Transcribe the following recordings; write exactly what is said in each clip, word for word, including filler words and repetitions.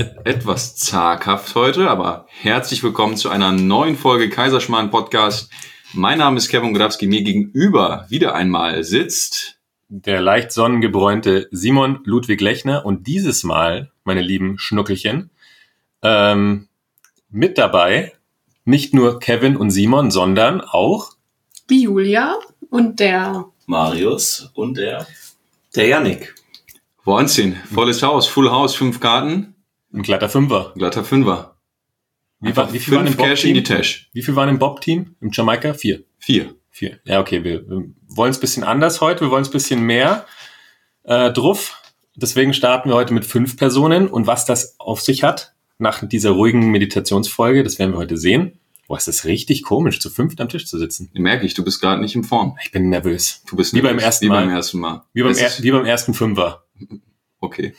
etwas zaghaft heute, aber herzlich willkommen zu einer neuen Folge Kaiserschmarrn Podcast. Mein Name ist Kevin Grabski, mir gegenüber wieder einmal sitzt der leicht sonnengebräunte Simon Ludwig Lechner und dieses Mal, meine lieben Schnuckelchen, ähm, mit dabei nicht nur Kevin und Simon, sondern auch die Julia und der Marius und der der Yannick. Wahnsinn, volles Haus, Full House, fünf Karten. Ein glatter Fünfer. Glatter Fünfer. Wie, war, wie viel waren im Cash in die Tasche. Wie viel waren im Bob-Team? Im Jamaika? Vier. Vier. Vier. Ja, okay, wir, wir wollen es ein bisschen anders heute, wir wollen es ein bisschen mehr äh, drauf. Deswegen starten wir heute mit fünf Personen und was das auf sich hat, nach dieser ruhigen Meditationsfolge, das werden wir heute sehen. Boah, ist das richtig komisch, zu fünft am Tisch zu sitzen. Merke ich, du bist gerade nicht in Form. Ich bin nervös. Du bist wie nervös. beim ersten wie Mal. Beim ersten Mal. Wie beim, er, wie beim ersten Fünfer. Okay.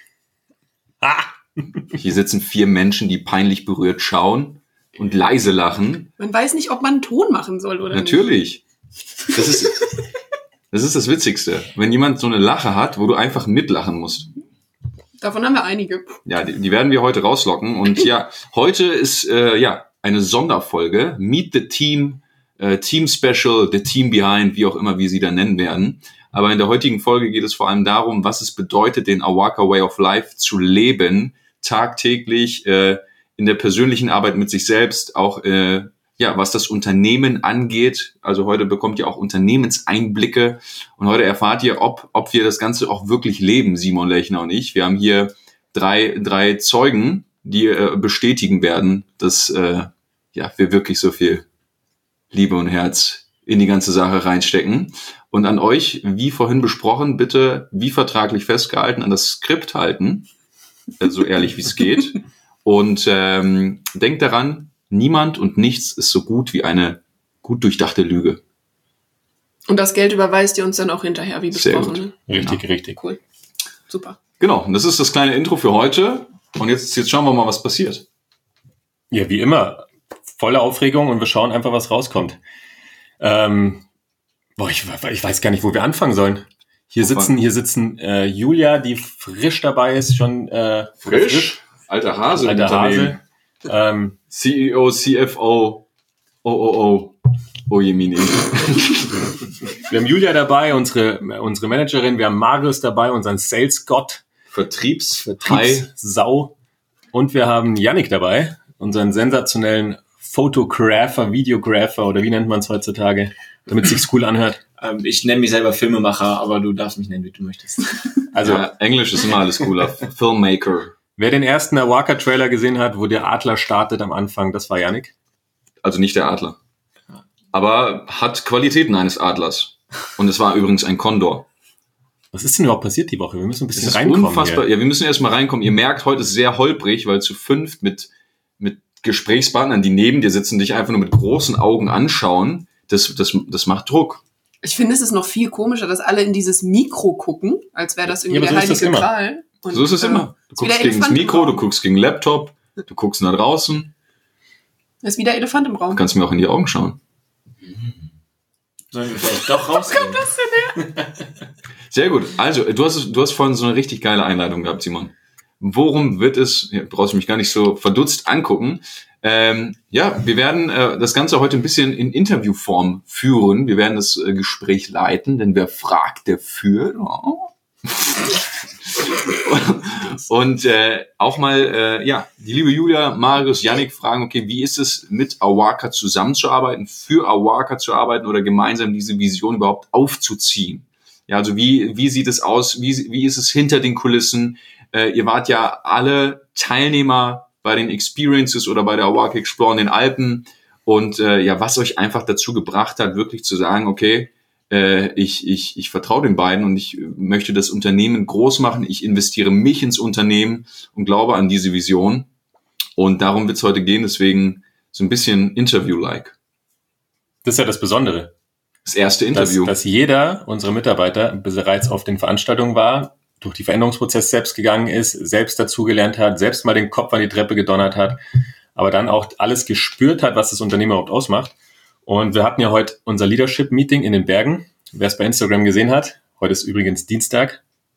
Ah! Hier sitzen vier Menschen, die peinlich berührt schauen und leise lachen. Man weiß nicht, ob man einen Ton machen soll oder Natürlich. Nicht. Das ist, das ist das Witzigste. Wenn jemand so eine Lache hat, wo du einfach mitlachen musst. Davon haben wir einige. Ja, die, die werden wir heute rauslocken. Und ja, heute ist äh, ja eine Sonderfolge. Meet the Team, äh, Team Special, the Team Behind, wie auch immer wir sie da nennen werden. Aber in der heutigen Folge geht es vor allem darum, was es bedeutet, den Awaka Way of Life zu leben, tagtäglich äh, in der persönlichen Arbeit mit sich selbst, auch äh, ja, was das Unternehmen angeht. Also heute bekommt ihr auch Unternehmenseinblicke und heute erfahrt ihr, ob ob wir das Ganze auch wirklich leben, Simon Lechner und ich. Wir haben hier drei drei Zeugen, die äh, bestätigen werden, dass äh, ja wir wirklich so viel Liebe und Herz in die ganze Sache reinstecken. Und an euch, wie vorhin besprochen, bitte wie vertraglich festgehalten an das Skript halten, so ehrlich wie es geht. Und ähm, denkt daran, niemand und nichts ist so gut wie eine gut durchdachte Lüge. Und das Geld überweist ihr uns dann auch hinterher, wie besprochen. Ne? Richtig, genau. Richtig. Cool. Super. Genau, und das ist das kleine Intro für heute. Und jetzt, jetzt schauen wir mal, was passiert. Ja, wie immer. Volle Aufregung und wir schauen einfach, was rauskommt. Ähm, boah, ich, ich weiß gar nicht, wo wir anfangen sollen. Hier sitzen, hier sitzen äh, Julia, die frisch dabei ist, schon äh, frisch, frisch. Alter Hase, alter Hase. Ähm, C E O, C F O, O O O, oh Jemini. Wir haben Julia dabei, unsere unsere Managerin. Wir haben Marius dabei, unseren Sales-Gott, Vertriebs, Vertriebssau, und wir haben Yannick dabei, unseren sensationellen Photographer, Videographer oder wie nennt man es heutzutage, damit es sich cool anhört. Ähm, ich nenne mich selber Filmemacher, aber du darfst mich nennen, wie du möchtest. Also ja, Englisch ist immer alles cooler. Filmmaker. Wer den ersten Awaka-Trailer gesehen hat, wo der Adler startet am Anfang, das war Yannick. Also nicht der Adler. Aber hat Qualitäten eines Adlers. Und es war übrigens ein Kondor. Was ist denn überhaupt passiert die Woche? Wir müssen ein bisschen es ist reinkommen. Unfassbar. Hier. Ja, wir müssen erstmal reinkommen. Ihr merkt, heute ist sehr holprig, weil zu fünft mit mit Gesprächspartnern, die neben dir sitzen, dich einfach nur mit großen Augen anschauen, das, das, das macht Druck. Ich finde, es ist noch viel komischer, dass alle in dieses Mikro gucken, als wäre das irgendwie ja, der heilige Gral. Und, so ist es äh, immer. Du guckst gegen das Mikro, du guckst gegen den Laptop, du guckst nach draußen. Das ist wie der Elefant im Raum. Du kannst mir auch in die Augen schauen. Sollen wir vielleicht doch rausgehen? Wo kommt das denn her? Sehr gut. Also, du hast, du hast vorhin so eine richtig geile Einleitung gehabt, Simon. Worum wird es, ja, brauchst du mich gar nicht so verdutzt angucken. Ähm, ja, wir werden äh, das Ganze heute ein bisschen in Interviewform führen. Wir werden das äh, Gespräch leiten, denn wer fragt, der führt. Oh. Und äh, auch mal, äh, ja, die liebe Julia, Marius, Yannick fragen, okay, wie ist es, mit Awaka zusammenzuarbeiten, für Awaka zu arbeiten oder gemeinsam diese Vision überhaupt aufzuziehen? Ja, also wie wie sieht es aus? Wie wie ist es hinter den Kulissen? Äh, ihr wart ja alle Teilnehmer bei den Experiences oder bei der Awaka Explore in den Alpen und äh, ja, was euch einfach dazu gebracht hat, wirklich zu sagen, okay, äh, ich ich ich vertraue den beiden und ich möchte das Unternehmen groß machen. Ich investiere mich ins Unternehmen und glaube an diese Vision. Und darum wird es heute gehen. Deswegen so ein bisschen Interview-like. Das ist ja das Besondere. Das erste Interview. Dass, dass jeder unserer Mitarbeiter bereits auf den Veranstaltungen war, durch die Veränderungsprozess selbst gegangen ist, selbst dazugelernt hat, selbst mal den Kopf an die Treppe gedonnert hat, aber dann auch alles gespürt hat, was das Unternehmen überhaupt ausmacht. Und wir hatten ja heute unser Leadership-Meeting in den Bergen. Wer es bei Instagram gesehen hat, heute ist übrigens Dienstag,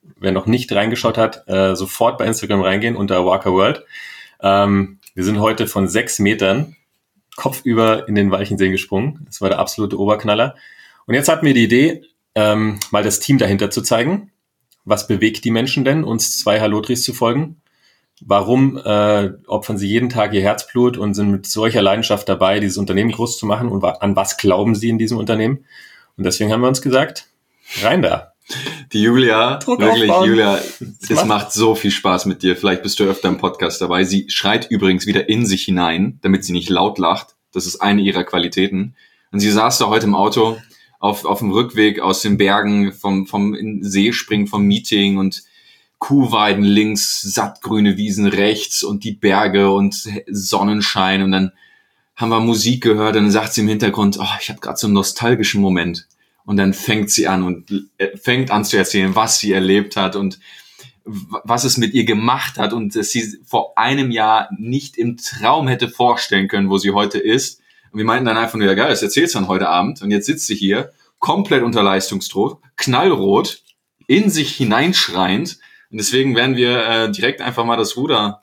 wer noch nicht reingeschaut hat, äh, sofort bei Instagram reingehen unter Walker World. Ähm, wir sind heute von sechs Metern kopfüber in den Walchensee gesprungen. Das war der absolute Oberknaller. Und jetzt hatten wir die Idee, ähm, mal das Team dahinter zu zeigen. Was bewegt die Menschen denn, uns zwei Halotris zu folgen? Warum äh, opfern sie jeden Tag ihr Herzblut und sind mit solcher Leidenschaft dabei, dieses Unternehmen groß zu machen? Und wa- an was glauben sie in diesem Unternehmen? Und deswegen haben wir uns gesagt, rein da. Die Julia, Druck wirklich, aufbauen. Julia, es macht, macht so viel Spaß mit dir. Vielleicht bist du öfter im Podcast dabei. Sie schreit übrigens wieder in sich hinein, damit sie nicht laut lacht. Das ist eine ihrer Qualitäten. Und sie saß da heute im Auto auf, auf dem Rückweg aus den Bergen, vom, vom in den See springen, vom Meeting und Kuhweiden links, sattgrüne Wiesen rechts und die Berge und Sonnenschein. Und dann haben wir Musik gehört und dann sagt sie im Hintergrund, oh, ich habe gerade so einen nostalgischen Moment. Und dann fängt sie an und fängt an zu erzählen, was sie erlebt hat und was es mit ihr gemacht hat und dass sie vor einem Jahr nicht im Traum hätte vorstellen können, wo sie heute ist. Und wir meinten dann einfach nur, ja geil, das erzählst du dann heute Abend. Und jetzt sitzt sie hier, komplett unter Leistungsdruck, knallrot, in sich hineinschreiend. Und deswegen werden wir äh, direkt einfach mal das Ruder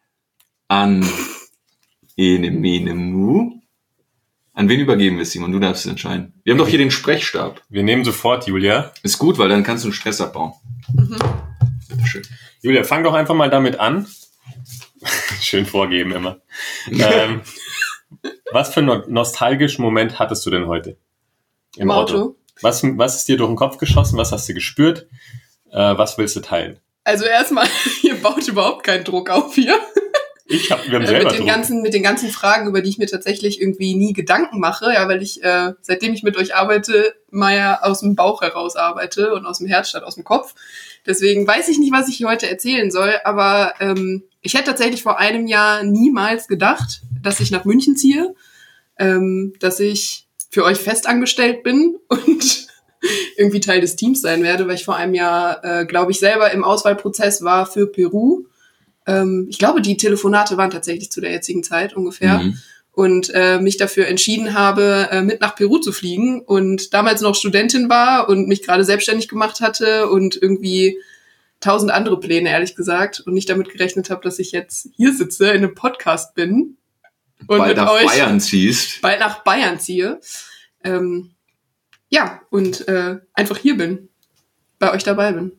an Ene Mene Mu. An wen übergeben wir es, Simon? Du darfst es entscheiden. Wir haben doch hier den Sprechstab. Wir nehmen sofort Julia. Ist gut, weil dann kannst du einen Stress abbauen. Mhm. Bitteschön. Julia, fang doch einfach mal damit an. Schön vorgeben immer. ähm, was für einen nostalgischen Moment hattest du denn heute im, Im Auto? Auto? Was, was ist dir durch den Kopf geschossen? Was hast du gespürt? Äh, was willst du teilen? Also erstmal, ihr baut überhaupt keinen Druck auf hier. Ich hab, wir haben Äh, selber mit den Druck. ganzen, mit den ganzen Fragen, über die ich mir tatsächlich irgendwie nie Gedanken mache, ja, weil ich, äh, seitdem ich mit euch arbeite, mal ja aus dem Bauch heraus arbeite und aus dem Herz statt aus dem Kopf. Deswegen weiß ich nicht, was ich hier heute erzählen soll, aber ähm, ich hätte tatsächlich vor einem Jahr niemals gedacht, dass ich nach München ziehe, ähm, dass ich für euch festangestellt bin und irgendwie Teil des Teams sein werde, weil ich vor einem Jahr, äh, glaube ich, selber im Auswahlprozess war für Peru. Ähm, ich glaube, die Telefonate waren tatsächlich zu der jetzigen Zeit ungefähr. Mhm. Und äh, mich dafür entschieden habe, äh, mit nach Peru zu fliegen und damals noch Studentin war und mich gerade selbstständig gemacht hatte und irgendwie tausend andere Pläne, ehrlich gesagt, und nicht damit gerechnet habe, dass ich jetzt hier sitze, in einem Podcast bin und Bald mit nach euch Bayern ziehst. bald nach Bayern ziehe. Ähm, ja, und äh, einfach hier bin, bei euch dabei bin.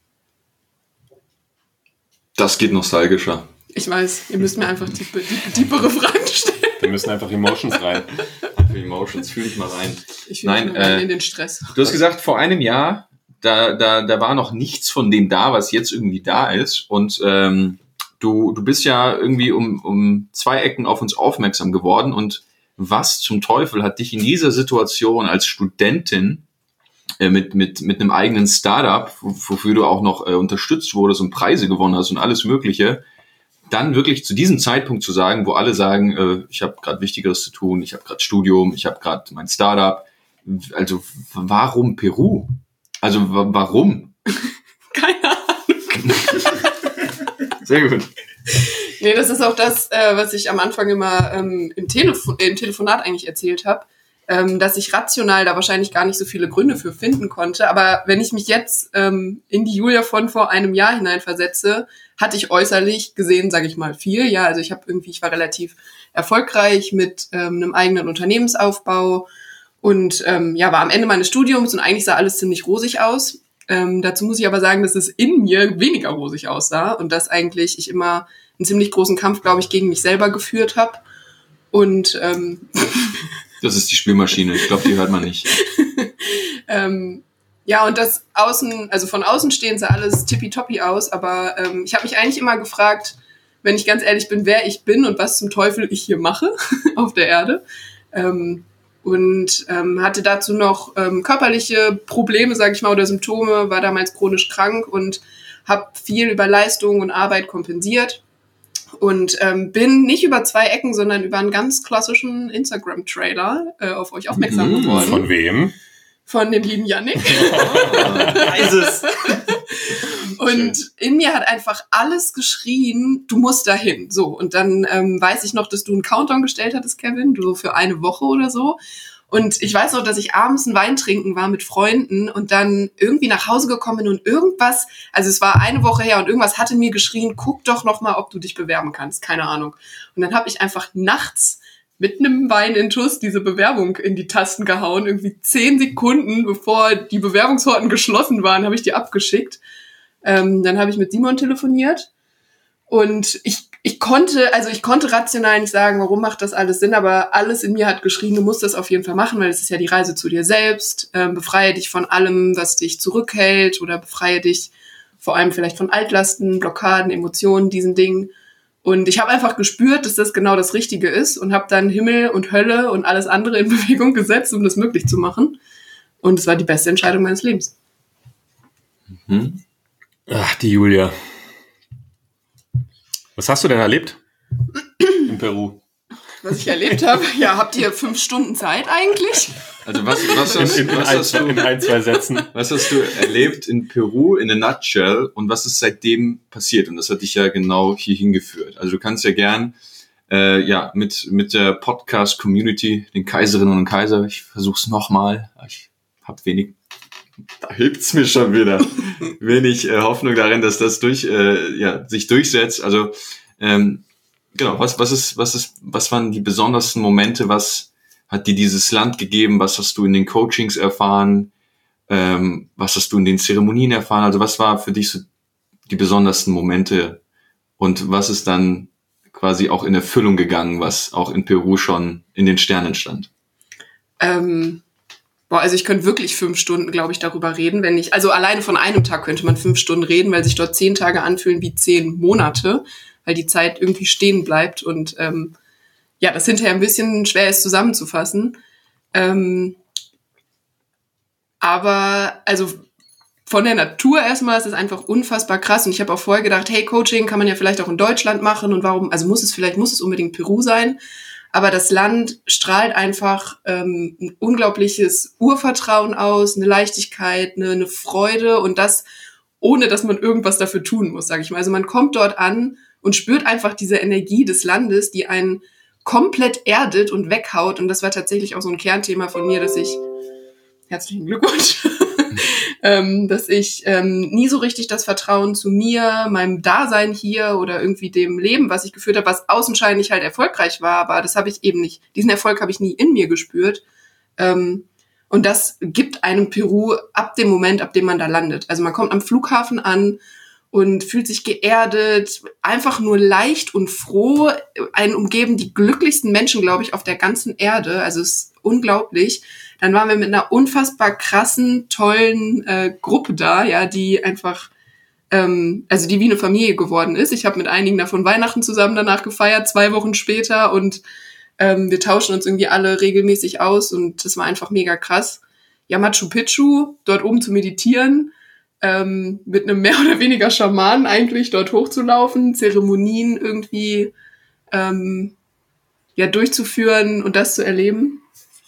Das geht nostalgischer. Ich weiß, ihr müsst mir einfach tiefe, die, tiefere Fragen stellen. Wir müssen einfach Emotions rein. Für Emotions, fühl dich mal rein. Ich fühle Nein, mich rein äh, in den Stress. Du hast gesagt, vor einem Jahr, da, da, da war noch nichts von dem da, was jetzt irgendwie da ist. Und ähm, du, du bist ja irgendwie um, um zwei Ecken auf uns aufmerksam geworden. Und was zum Teufel hat dich in dieser Situation als Studentin äh, mit, mit, mit einem eigenen Startup, wofür du auch noch äh, unterstützt wurdest und Preise gewonnen hast und alles Mögliche, dann wirklich zu diesem Zeitpunkt zu sagen, wo alle sagen, äh, ich habe gerade Wichtigeres zu tun, ich habe gerade Studium, ich habe gerade mein Startup. Also warum Peru? Also w- warum? Keine Ahnung. Sehr gut. Nee, das ist auch das, äh, was ich am Anfang immer ähm, im, Telefon- äh, im Telefonat eigentlich erzählt habe, ähm, dass ich rational da wahrscheinlich gar nicht so viele Gründe für finden konnte. Aber wenn ich mich jetzt ähm, in die Julia von vor einem Jahr hineinversetze, hatte ich äußerlich gesehen, sage ich mal, viel. Ja, also ich habe irgendwie, ich war relativ erfolgreich mit ähm, einem eigenen Unternehmensaufbau und ähm, ja, war am Ende meines Studiums und eigentlich sah alles ziemlich rosig aus. Ähm, dazu muss ich aber sagen, dass es in mir weniger rosig aussah und dass eigentlich ich immer einen ziemlich großen Kampf, glaube ich, gegen mich selber geführt habe. Und ähm, Das ist die Spülmaschine, ich glaube, die hört man nicht. ähm, ja, und das außen, also von außen stehend sah alles tippitoppi aus, aber ähm, ich habe mich eigentlich immer gefragt, wenn ich ganz ehrlich bin, wer ich bin und was zum Teufel ich hier mache auf der Erde. Ähm, und ähm, hatte dazu noch ähm, körperliche Probleme, sage ich mal, oder Symptome, war damals chronisch krank und habe viel über Leistung und Arbeit kompensiert und ähm, bin nicht über zwei Ecken, sondern über einen ganz klassischen Instagram-Trailer äh, auf euch aufmerksam Mhm. geworden. Von wem? Von dem lieben Yannick. Weiß es. Und in mir hat einfach alles geschrien, du musst dahin. So, und dann ähm, weiß ich noch, dass du einen Countdown gestellt hattest, Kevin, so für eine Woche oder so. Und ich weiß noch, dass ich abends einen Wein trinken war mit Freunden und dann irgendwie nach Hause gekommen bin und irgendwas, also es war eine Woche her und irgendwas hatte mir geschrien, guck doch noch mal, ob du dich bewerben kannst, keine Ahnung. Und dann habe ich einfach nachts mit einem Wein in Tuss diese Bewerbung in die Tasten gehauen, irgendwie zehn Sekunden, bevor die Bewerbungshorten geschlossen waren, habe ich die abgeschickt. Ähm, dann habe ich mit Simon telefoniert und ich Ich konnte, also ich konnte rational nicht sagen, warum macht das alles Sinn, aber alles in mir hat geschrien, du musst das auf jeden Fall machen, weil es ist ja die Reise zu dir selbst. Ähm, befreie dich von allem, was dich zurückhält oder befreie dich vor allem vielleicht von Altlasten, Blockaden, Emotionen, diesen Dingen. Und ich habe einfach gespürt, dass das genau das Richtige ist und habe dann Himmel und Hölle und alles andere in Bewegung gesetzt, um das möglich zu machen. Und es war die beste Entscheidung meines Lebens. Mhm. Ach, die Julia. Was hast du denn erlebt in Peru? Was ich erlebt habe? Ja, habt ihr fünf Stunden Zeit eigentlich? Also was, was, hast, in, in, was ein, hast du in ein, zwei Sätzen. Was hast du erlebt in Peru in a nutshell und was ist seitdem passiert? Und das hat dich ja genau hier hingeführt. Also du kannst ja gern äh, ja mit mit der Podcast-Community, den Kaiserinnen und Kaiser, ich versuch's nochmal, ich hab wenig, da hilft's mir schon wieder, wenig äh, Hoffnung darin, dass das durch äh, ja sich durchsetzt. Also ähm, genau, was was ist was ist was waren die besondersten Momente? Was hat dir dieses Land gegeben? Was hast du in den Coachings erfahren? Ähm, was hast du in den Zeremonien erfahren? Also was war für dich so die besondersten Momente? Und was ist dann quasi auch in Erfüllung gegangen, was auch in Peru schon in den Sternen stand? Ähm, boah, also ich könnte wirklich fünf Stunden, glaube ich, darüber reden, wenn ich, also alleine von einem Tag könnte man fünf Stunden reden, weil sich dort zehn Tage anfühlen wie zehn Monate, weil die Zeit irgendwie stehen bleibt und ähm, ja, das hinterher ein bisschen schwer ist zusammenzufassen. Ähm, aber also von der Natur erstmal ist es einfach unfassbar krass und ich habe auch vorher gedacht, hey, Coaching kann man ja vielleicht auch in Deutschland machen und warum, also muss es vielleicht, muss es unbedingt Peru sein, aber das Land strahlt einfach ähm, ein unglaubliches Urvertrauen aus, eine Leichtigkeit, eine, eine Freude und das ohne, dass man irgendwas dafür tun muss, sage ich mal. Also man kommt dort an und spürt einfach diese Energie des Landes, die einen komplett erdet und weghaut. Und das war tatsächlich auch so ein Kernthema von mir, dass ich, herzlichen Glückwunsch, ähm, dass ich ähm, nie so richtig das Vertrauen zu mir, meinem Dasein hier oder irgendwie dem Leben, was ich geführt habe, was außenscheinlich halt erfolgreich war, aber das habe ich eben nicht, diesen Erfolg habe ich nie in mir gespürt. Ähm, und das gibt einem Peru ab dem Moment, ab dem man da landet. Also man kommt am Flughafen an und fühlt sich geerdet, einfach nur leicht und froh. Einen umgeben die glücklichsten Menschen, glaube ich, auf der ganzen Erde. Also es ist unglaublich. Dann waren wir mit einer unfassbar krassen, tollen äh, Gruppe da, ja, die einfach, ähm, also die wie eine Familie geworden ist. Ich habe mit einigen davon Weihnachten zusammen danach gefeiert, zwei Wochen später. Und ähm, wir tauschen uns irgendwie alle regelmäßig aus. Und das war einfach mega krass. Ja, Machu Picchu, dort oben zu meditieren, Ähm, mit einem mehr oder weniger Schamanen eigentlich dort hochzulaufen, Zeremonien irgendwie ähm, ja durchzuführen und das zu erleben.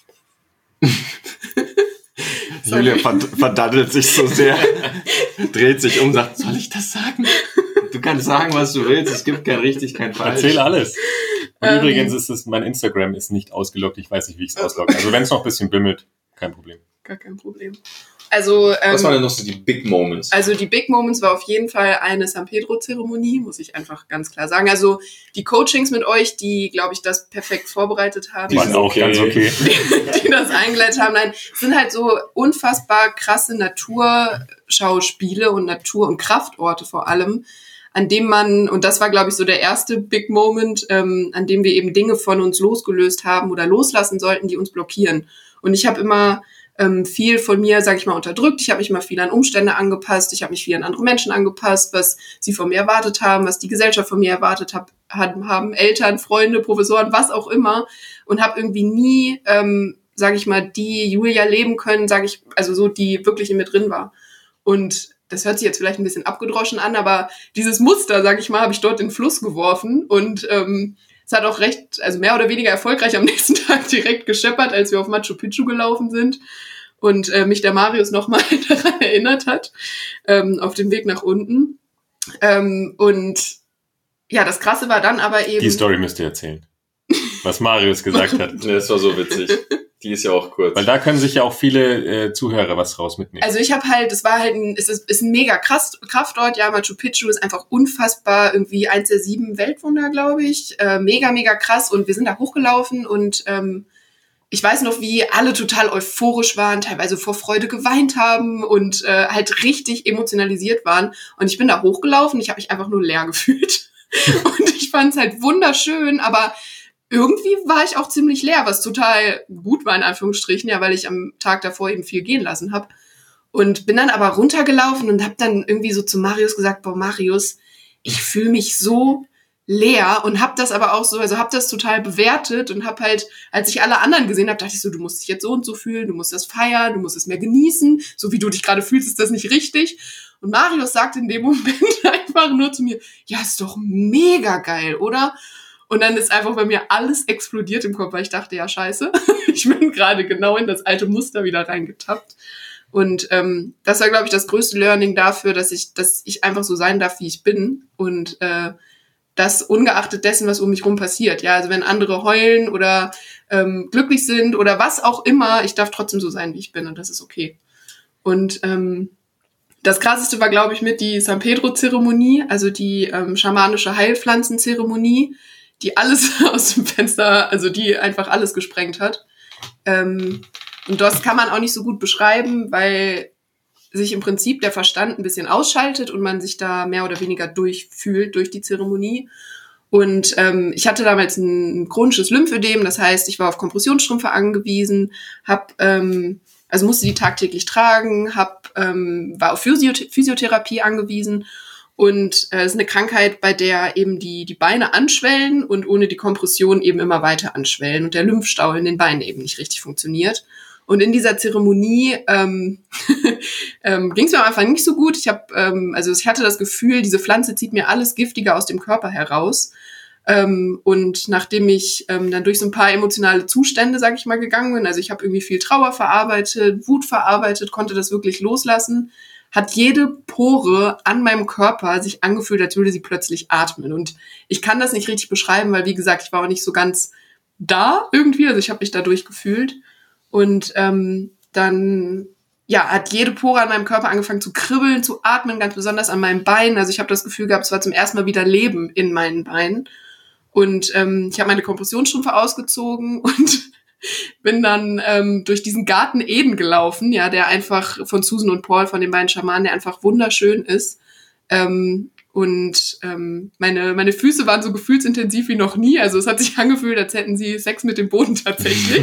Julia verdaddelt sich so sehr, dreht sich um, sagt, soll ich das sagen? Du kannst sagen, was du willst, es gibt kein richtig, kein falsch. Erzähl alles. Und Ähm, übrigens ist es, mein Instagram ist nicht ausgeloggt, ich weiß nicht, wie ich es auslogge. Also wenn es noch ein bisschen bimmelt, kein Problem. Gar kein Problem. Also, ähm, Was waren denn noch so die Big Moments? Also die Big Moments war auf jeden Fall eine San Pedro-Zeremonie, muss ich einfach ganz klar sagen. Also die Coachings mit euch, die, glaube ich, das perfekt vorbereitet haben. Die sind auch okay. ganz okay. Die, die das eingeleitet haben. Nein, es sind halt so unfassbar krasse Naturschauspiele und Natur- und Kraftorte vor allem, an dem man, und das war, glaube ich, so der erste Big Moment, ähm, an dem wir eben Dinge von uns losgelöst haben oder loslassen sollten, die uns blockieren. Und ich habe immer ähm, viel von mir, sage ich mal, unterdrückt. Ich habe mich mal viel an Umstände angepasst. Ich habe mich viel an andere Menschen angepasst, was sie von mir erwartet haben, was die Gesellschaft von mir erwartet hab, haben, Eltern, Freunde, Professoren, was auch immer. Und habe irgendwie nie, ähm, sage ich mal, die Julia leben können, sage ich, also so, die wirklich in mir drin war. Und das hört sich jetzt vielleicht ein bisschen abgedroschen an, aber dieses Muster, sage ich mal, habe ich dort in den Fluss geworfen und ähm, es hat auch recht, also mehr oder weniger erfolgreich am nächsten Tag direkt gescheppert, als wir auf Machu Picchu gelaufen sind und äh, mich der Marius nochmal daran erinnert hat, ähm, auf dem Weg nach unten. Ähm, und ja, das Krasse war dann aber eben... Die Story müsst ihr erzählen. was Marius gesagt hat. Das war so witzig. Die ist ja auch kurz. Weil da können sich ja auch viele äh, Zuhörer was raus mitnehmen. Also ich habe halt, es war halt ein, es ist, ist ein mega krass, Kraftort, ja, Machu Picchu ist einfach unfassbar, irgendwie eins der sieben Weltwunder, glaube ich, äh, mega, mega krass und wir sind da hochgelaufen und ähm, ich weiß noch, wie alle total euphorisch waren, teilweise vor Freude geweint haben und äh, halt richtig emotionalisiert waren und ich bin da hochgelaufen, ich habe mich einfach nur leer gefühlt und ich fand es halt wunderschön, aber irgendwie war ich auch ziemlich leer, was total gut war in Anführungsstrichen, ja, weil ich am Tag davor eben viel gehen lassen habe. Und bin dann aber runtergelaufen und habe dann irgendwie so zu Marius gesagt, boah, Marius, ich fühle mich so leer und habe das aber auch so, also habe das total bewertet und habe halt, als ich alle anderen gesehen habe, dachte ich so, du musst dich jetzt so und so fühlen, du musst das feiern, du musst es mehr genießen, so wie du dich gerade fühlst, ist das nicht richtig. Und Marius sagt in dem Moment einfach nur zu mir, ja, ist doch mega geil, oder? Und dann ist einfach bei mir alles explodiert im Kopf, weil ich dachte, ja, scheiße, ich bin gerade genau in das alte Muster wieder reingetappt. Und ähm, das war, glaube ich, das größte Learning dafür, dass ich, dass ich einfach so sein darf, wie ich bin. Und äh, das ungeachtet dessen, was um mich rum passiert. Ja, also wenn andere heulen oder ähm, glücklich sind oder was auch immer, ich darf trotzdem so sein, wie ich bin. Und das ist okay. Und ähm, das Krasseste war, glaube ich, mit die San Pedro-Zeremonie, also die ähm, schamanische Heilpflanzenzeremonie, die alles aus dem Fenster, also die einfach alles gesprengt hat. Ähm, und das kann man auch nicht so gut beschreiben, weil sich im Prinzip der Verstand ein bisschen ausschaltet und man sich da mehr oder weniger durchfühlt durch die Zeremonie. Und ähm, ich hatte damals ein chronisches Lymphödem, das heißt, ich war auf Kompressionsstrümpfe angewiesen, hab, ähm, also musste die tagtäglich tragen, hab, ähm, war auf Physio- Physiotherapie angewiesen. Und äh, es ist eine Krankheit, bei der eben die die Beine anschwellen und ohne die Kompression eben immer weiter anschwellen und der Lymphstau in den Beinen eben nicht richtig funktioniert. Und in dieser Zeremonie ähm, ähm, ging es mir am Anfang nicht so gut. Ich habe, ähm, also ich hatte das Gefühl, diese Pflanze zieht mir alles Giftige aus dem Körper heraus. Ähm, und nachdem ich ähm, dann durch so ein paar emotionale Zustände, sag ich mal, gegangen bin, also ich habe irgendwie viel Trauer verarbeitet, Wut verarbeitet, konnte das wirklich loslassen, hat jede Pore an meinem Körper sich angefühlt, als würde sie plötzlich atmen. Und ich kann das nicht richtig beschreiben, weil, wie gesagt, ich war auch nicht so ganz da irgendwie. Also ich habe mich da durchgefühlt. Und ähm, dann ja, hat jede Pore an meinem Körper angefangen zu kribbeln, zu atmen, ganz besonders an meinen Beinen. Also ich habe das Gefühl gehabt, es war zum ersten Mal wieder Leben in meinen Beinen. Und ähm, ich habe meine Kompressionsstrümpfe ausgezogen und bin dann ähm, durch diesen Garten Eden gelaufen, ja, der einfach von Susan und Paul, von den beiden Schamanen, der einfach wunderschön ist. Ähm, und ähm, meine meine Füße waren so gefühlsintensiv wie noch nie. Also es hat sich angefühlt, als hätten sie Sex mit dem Boden tatsächlich.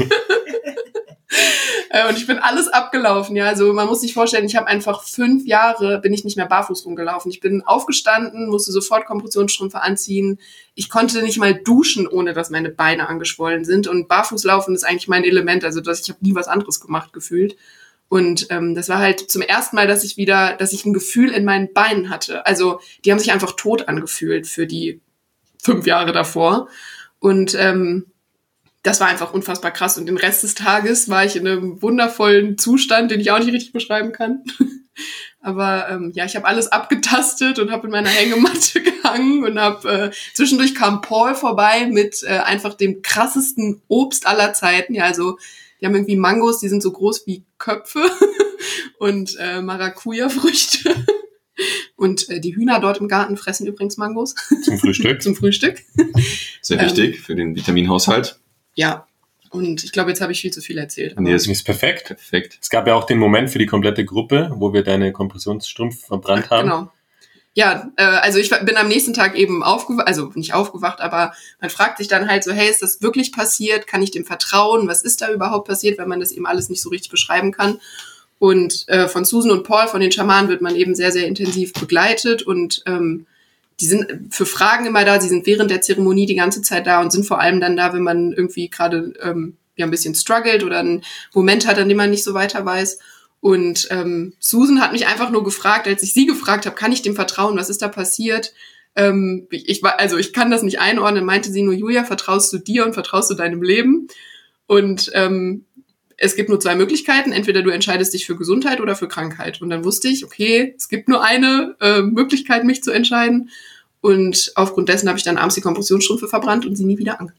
Und ich bin alles abgelaufen, ja. Also man muss sich vorstellen, ich habe einfach fünf Jahre, bin ich nicht mehr barfuß rumgelaufen. Ich bin aufgestanden, musste sofort Kompressionsstrümpfe anziehen. Ich konnte nicht mal duschen, ohne dass meine Beine angeschwollen sind. Und Barfußlaufen ist eigentlich mein Element. Also dass ich habe nie was anderes gemacht gefühlt. Und ähm, das war halt zum ersten Mal, dass ich wieder, dass ich ein Gefühl in meinen Beinen hatte. Also die haben sich einfach tot angefühlt für die fünf Jahre davor. Und ähm, das war einfach unfassbar krass. Und den Rest des Tages war ich in einem wundervollen Zustand, den ich auch nicht richtig beschreiben kann. Aber ähm, ja, ich habe alles abgetastet und habe in meiner Hängematte gehangen und habe äh, zwischendurch kam Paul vorbei mit äh, einfach dem krassesten Obst aller Zeiten. Ja, also die haben irgendwie Mangos, die sind so groß wie Köpfe und äh, Maracuja-Früchte. Und äh, die Hühner dort im Garten fressen übrigens Mangos. Zum Frühstück. Zum Frühstück. Sehr wichtig ähm, für den Vitaminhaushalt. Ja, und ich glaube, jetzt habe ich viel zu viel erzählt. Nee, das ist perfekt. Perfekt. Es gab ja auch den Moment für die komplette Gruppe, wo wir deine Kompressionsstrümpfe verbrannt haben. Genau. Ja, äh, also ich bin am nächsten Tag eben aufgewacht, also nicht aufgewacht, aber man fragt sich dann halt so, hey, ist das wirklich passiert? Kann ich dem vertrauen? Was ist da überhaupt passiert, wenn man das eben alles nicht so richtig beschreiben kann? Und äh, von Susan und Paul, von den Schamanen, wird man eben sehr, sehr intensiv begleitet und ähm, die sind für Fragen immer da, sie sind während der Zeremonie die ganze Zeit da und sind vor allem dann da, wenn man irgendwie gerade ähm, ja ein bisschen struggelt oder einen Moment hat, an dem man nicht so weiter weiß. Und ähm, Susan hat mich einfach nur gefragt, als ich sie gefragt habe, kann ich dem vertrauen, was ist da passiert? Ähm, ich war, also ich kann das nicht einordnen, meinte sie nur, Julia, vertraust du dir und vertraust du deinem Leben? Und ähm, es gibt nur zwei Möglichkeiten, entweder du entscheidest dich für Gesundheit oder für Krankheit. Und dann wusste ich, okay, es gibt nur eine äh, Möglichkeit, mich zu entscheiden. Und aufgrund dessen habe ich dann abends die Kompressionsstrümpfe verbrannt und sie nie wieder angezogen.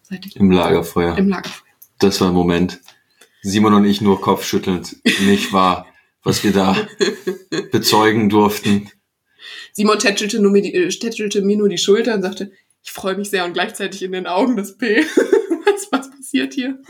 Seit ich Im Lagerfeuer. Im Lagerfeuer. Das war ein Moment. Simon und ich nur kopfschüttelnd. Nicht wahr, was wir da bezeugen durften. Simon tätschelte, nur mir die, äh, tätschelte mir nur die Schulter und sagte, ich freue mich sehr und gleichzeitig in den Augen das P. was, was passiert hier?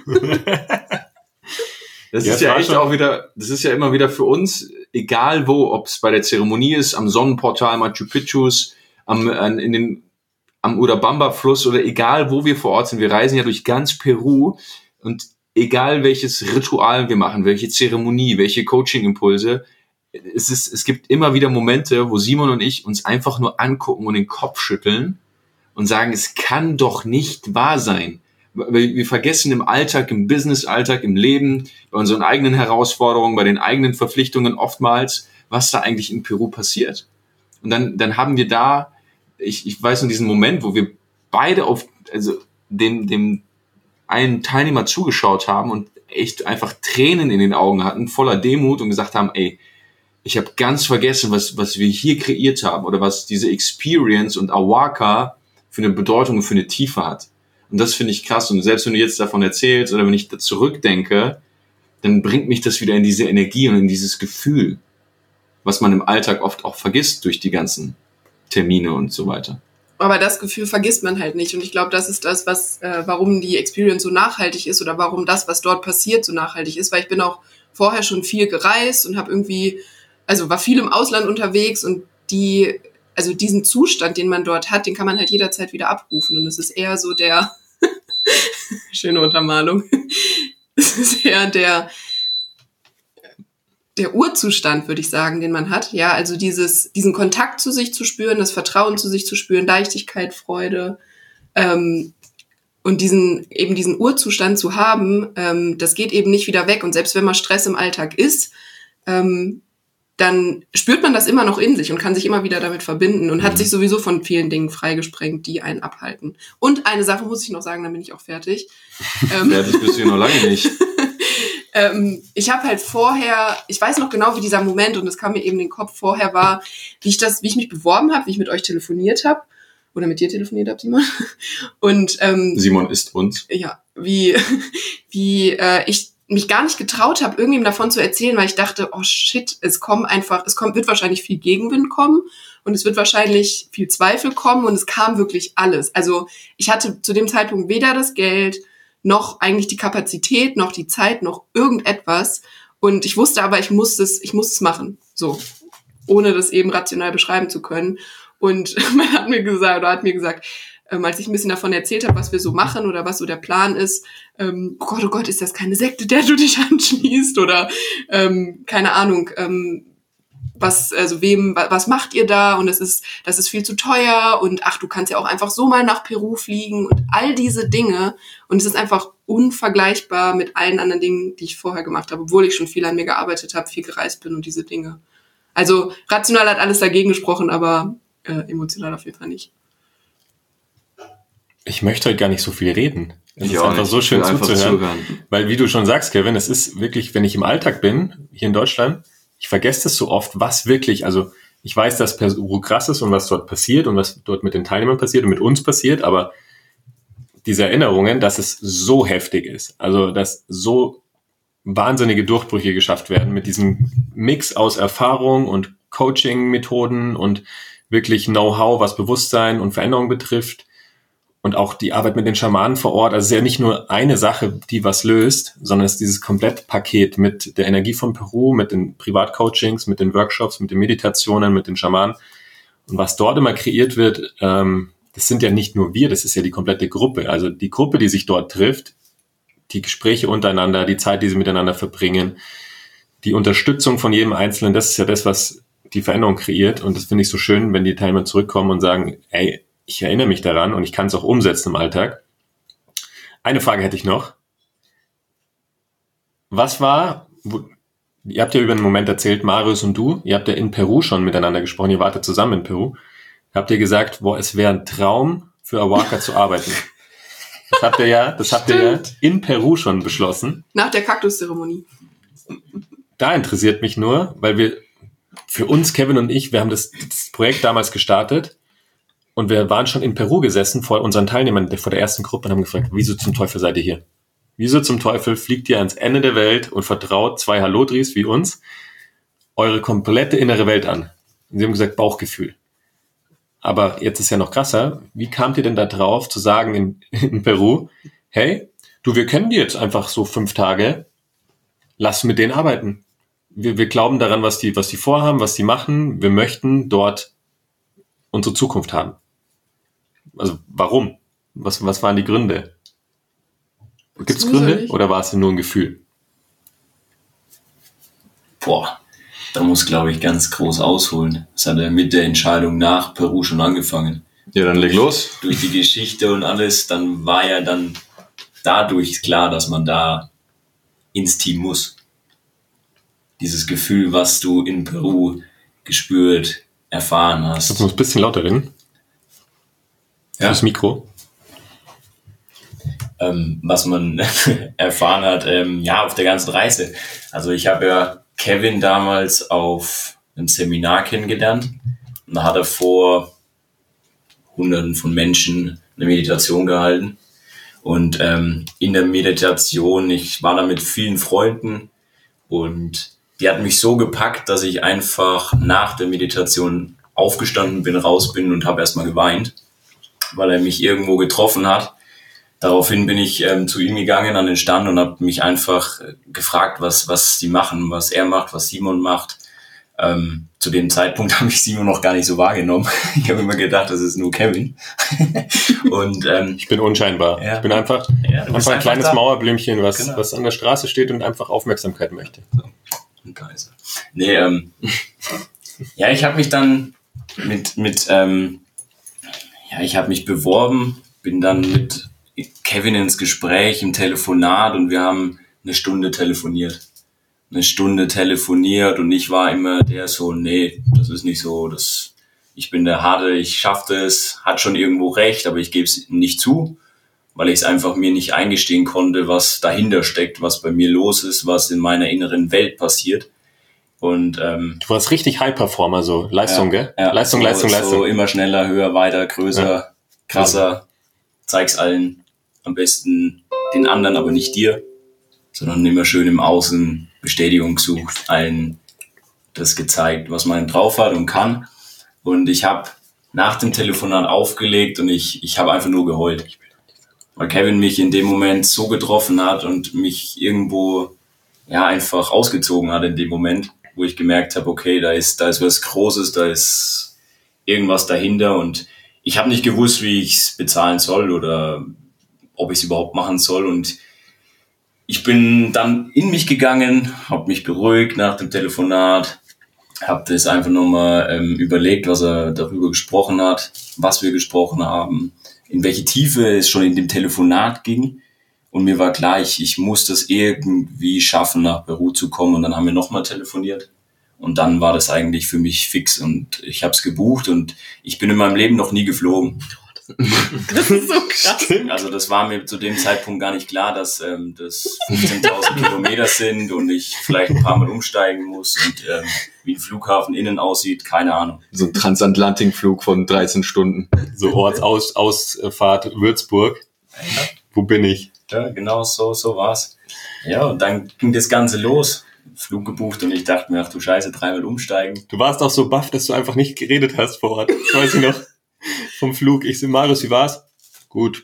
Das Ja, ist ja war echt schon- auch wieder, das ist ja immer wieder für uns, egal wo, ob es bei der Zeremonie ist, am Sonnenportal Machu Picchus, am, an, in den, am Urubamba-Fluss oder egal wo wir vor Ort sind. Wir reisen ja durch ganz Peru und egal welches Ritual wir machen, welche Zeremonie, welche Coaching-Impulse, es ist, es gibt immer wieder Momente, wo Simon und ich uns einfach nur angucken und den Kopf schütteln und sagen, es kann doch nicht wahr sein. Wir wir vergessen im Alltag, im Business-Alltag, im Leben, bei unseren eigenen Herausforderungen, bei den eigenen Verpflichtungen oftmals, was da eigentlich in Peru passiert. Und dann, dann haben wir da, ich, ich weiß nur diesen Moment, wo wir beide auf, also dem, dem einen Teilnehmer zugeschaut haben und echt einfach Tränen in den Augen hatten, voller Demut und gesagt haben, ey, ich habe ganz vergessen, was, was wir hier kreiert haben oder was diese Experience und Awaka für eine Bedeutung und für eine Tiefe hat. Und das finde ich krass. Und selbst wenn du jetzt davon erzählst oder wenn ich da zurückdenke, dann bringt mich das wieder in diese Energie und in dieses Gefühl, was man im Alltag oft auch vergisst durch die ganzen Termine und so weiter. Aber das Gefühl vergisst man halt nicht. Und ich glaube, das ist das, was, äh, warum die Experience so nachhaltig ist oder warum das, was dort passiert, so nachhaltig ist. Weil ich bin auch vorher schon viel gereist und habe irgendwie, also war viel im Ausland unterwegs und die, also diesen Zustand, den man dort hat, den kann man halt jederzeit wieder abrufen. Und es ist eher so der, schöne Untermalung, es ist eher der, der Urzustand, würde ich sagen, den man hat. Ja, also dieses, diesen Kontakt zu sich zu spüren, das Vertrauen zu sich zu spüren, Leichtigkeit, Freude, ähm, und diesen, eben diesen Urzustand zu haben, ähm, das geht eben nicht wieder weg. Und selbst wenn mal Stress im Alltag ist, ähm, dann spürt man das immer noch in sich und kann sich immer wieder damit verbinden und hat sich sowieso von vielen Dingen freigesprengt, die einen abhalten. Und eine Sache muss ich noch sagen, dann bin ich auch fertig. ähm, Fertig bist du ja noch lange nicht. ähm, ich habe halt vorher, ich weiß noch genau, wie dieser Moment, und das kam mir eben in den Kopf vorher, war, wie ich das, wie ich mich beworben habe, wie ich mit euch telefoniert habe oder mit dir telefoniert habe, Simon. Und ähm, Simon ist uns. ja, wie wie äh, ich mich gar nicht getraut habe, irgendwem davon zu erzählen, weil ich dachte, oh shit, es kommt einfach, es kommt, wird wahrscheinlich viel Gegenwind kommen und es wird wahrscheinlich viel Zweifel kommen und es kam wirklich alles. Also ich hatte zu dem Zeitpunkt weder das Geld, noch eigentlich die Kapazität, noch die Zeit, noch irgendetwas und ich wusste aber, ich muss es, ich muss es machen, so, ohne das eben rational beschreiben zu können. Und man hat mir gesagt, oder hat mir gesagt, Ähm, als ich ein bisschen davon erzählt habe, was wir so machen oder was so der Plan ist, ähm, oh Gott, oh Gott, ist das keine Sekte, der du dich anschließt oder ähm, keine Ahnung, ähm, was, also wem, was macht ihr da und es ist, das ist viel zu teuer und ach, du kannst ja auch einfach so mal nach Peru fliegen und all diese Dinge und es ist einfach unvergleichbar mit allen anderen Dingen, die ich vorher gemacht habe, obwohl ich schon viel an mir gearbeitet habe, viel gereist bin und diese Dinge. Also rational hat alles dagegen gesprochen, aber äh, emotional auf jeden Fall nicht. Ich möchte heute gar nicht so viel reden. Es Ich ist auch einfach nicht. so schön Ich will einfach zuzuhören. zuhören. Weil wie du schon sagst, Kevin, es ist wirklich, wenn ich im Alltag bin, hier in Deutschland, ich vergesse das so oft, was wirklich, also ich weiß, dass Peru krass ist und was dort passiert und was dort mit den Teilnehmern passiert und mit uns passiert, aber diese Erinnerungen, dass es so heftig ist, also dass so wahnsinnige Durchbrüche geschafft werden mit diesem Mix aus Erfahrung und Coaching-Methoden und wirklich Know-how, was Bewusstsein und Veränderung betrifft. Und auch die Arbeit mit den Schamanen vor Ort, also es ist ja nicht nur eine Sache, die was löst, sondern es ist dieses Komplettpaket mit der Energie von Peru, mit den Privatcoachings, mit den Workshops, mit den Meditationen, mit den Schamanen. Und was dort immer kreiert wird, ähm, das sind ja nicht nur wir, das ist ja die komplette Gruppe. Also die Gruppe, die sich dort trifft, die Gespräche untereinander, die Zeit, die sie miteinander verbringen, die Unterstützung von jedem Einzelnen, das ist ja das, was die Veränderung kreiert. Und das finde ich so schön, wenn die Teilnehmer zurückkommen und sagen, ey, ich erinnere mich daran und ich kann es auch umsetzen im Alltag. Eine Frage hätte ich noch. Was war, wo, ihr habt ja über einen Moment erzählt, Marius und du, ihr habt ja in Peru schon miteinander gesprochen, ihr wartet zusammen in Peru. Habt ihr gesagt, boah, es wäre ein Traum für Awaka zu arbeiten. Das habt ihr ja, das habt ihr ja in Peru schon beschlossen. Nach der Kaktuszeremonie. Da interessiert mich nur, weil wir, für uns, Kevin und ich, wir haben das, das Projekt damals gestartet. Und wir waren schon in Peru gesessen vor unseren Teilnehmern, vor der ersten Gruppe und haben gefragt, wieso zum Teufel seid ihr hier? Wieso zum Teufel fliegt ihr ans Ende der Welt und vertraut zwei Hallodris wie uns eure komplette innere Welt an? Und sie haben gesagt, Bauchgefühl. Aber jetzt ist ja noch krasser. Wie kamt ihr denn da drauf zu sagen in, in Peru, hey, du, wir kennen die jetzt einfach so fünf Tage, lass mit denen arbeiten. Wir, wir glauben daran, was die, was die vorhaben, was die machen. Wir möchten dort unsere Zukunft haben. Also warum? Was, was waren die Gründe? Gibt es Gründe oder war es nur ein Gefühl? Boah, da muss, glaube ich, ganz groß ausholen. Das hat ja mit der Entscheidung nach Peru schon angefangen. Ja, dann leg los. Durch die Geschichte und alles, dann war ja dann dadurch klar, dass man da ins Team muss. Dieses Gefühl, was du in Peru gespürt, erfahren hast. Du musst ein bisschen lauter reden. Ja. Das Mikro. Ähm, was man erfahren hat, ähm, ja, auf der ganzen Reise. Also ich habe ja Kevin damals auf einem Seminar kennengelernt und da hat er vor Hunderten von Menschen eine Meditation gehalten und ähm, in der Meditation, ich war da mit vielen Freunden und die hat mich so gepackt, dass ich einfach nach der Meditation aufgestanden bin, raus bin und habe erstmal geweint, weil er mich irgendwo getroffen hat. Daraufhin bin ich ähm, zu ihm gegangen an den Stand und habe mich einfach äh, gefragt, was was die machen, was er macht, was Simon macht. Ähm, zu dem Zeitpunkt habe ich Simon noch gar nicht so wahrgenommen. Ich habe immer gedacht, das ist nur Kevin. und ähm, ich bin unscheinbar. Ja. Ich bin einfach, ja, einfach ein kleines da. Mauerblümchen, was, Genau. was an der Straße steht und einfach Aufmerksamkeit möchte. So. Und da ist er. Nee, ähm, ja, ich habe mich dann mit, mit ähm, ja, ich habe mich beworben, bin dann mit Kevin ins Gespräch, im Telefonat und wir haben eine Stunde telefoniert. Eine Stunde telefoniert und ich war immer der so, nee, das ist nicht so, das, ich bin der Harte, ich schaff das, hat schon irgendwo recht, aber ich gebe es nicht zu, weil ich es einfach mir nicht eingestehen konnte, was dahinter steckt, was bei mir los ist, was in meiner inneren Welt passiert. Und ähm, du warst richtig High-Performer, so Leistung, ja, gell? Ja, Leistung, so, Leistung, Leistung. So immer schneller, höher, weiter, größer, ja. krasser, zeig's allen. Am besten den anderen, aber nicht dir, sondern immer schön im Außen Bestätigung gesucht, allen das gezeigt, was man drauf hat und kann. Und ich habe nach dem Telefonat aufgelegt und ich ich habe einfach nur geheult, weil Kevin mich in dem Moment so getroffen hat und mich irgendwo ja einfach ausgezogen hat in dem Moment, wo ich gemerkt habe, okay, da ist da ist was Großes, da ist irgendwas dahinter und ich habe nicht gewusst, wie ich es bezahlen soll oder ob ich es überhaupt machen soll. Und ich bin dann in mich gegangen, habe mich beruhigt nach dem Telefonat, habe das einfach nochmal ähm, überlegt, was er darüber gesprochen hat, was wir gesprochen haben, in welche Tiefe es schon in dem Telefonat ging. Und mir war klar, ich, ich muss das irgendwie schaffen, nach Peru zu kommen. Und dann haben wir nochmal telefoniert. Und dann war das eigentlich für mich fix. Und ich habe es gebucht und ich bin in meinem Leben noch nie geflogen. Das ist so krass. Also das war mir zu dem Zeitpunkt gar nicht klar, dass ähm, das fünfzehntausend Kilometer sind und ich vielleicht ein paar Mal umsteigen muss und ähm, wie ein Flughafen innen aussieht, keine Ahnung. So ein Transatlantikflug von dreizehn Stunden. So Ortsausfahrt Würzburg. Ja. Wo bin ich? Ja, genau so, so war's. Ja, und dann ging das Ganze los. Flug gebucht und ich dachte mir, ach du Scheiße, dreimal umsteigen. Du warst auch so baff, dass du einfach nicht geredet hast vor Ort. Das weiß ich noch. Vom Flug. Ich so, Marius, wie war's? Gut.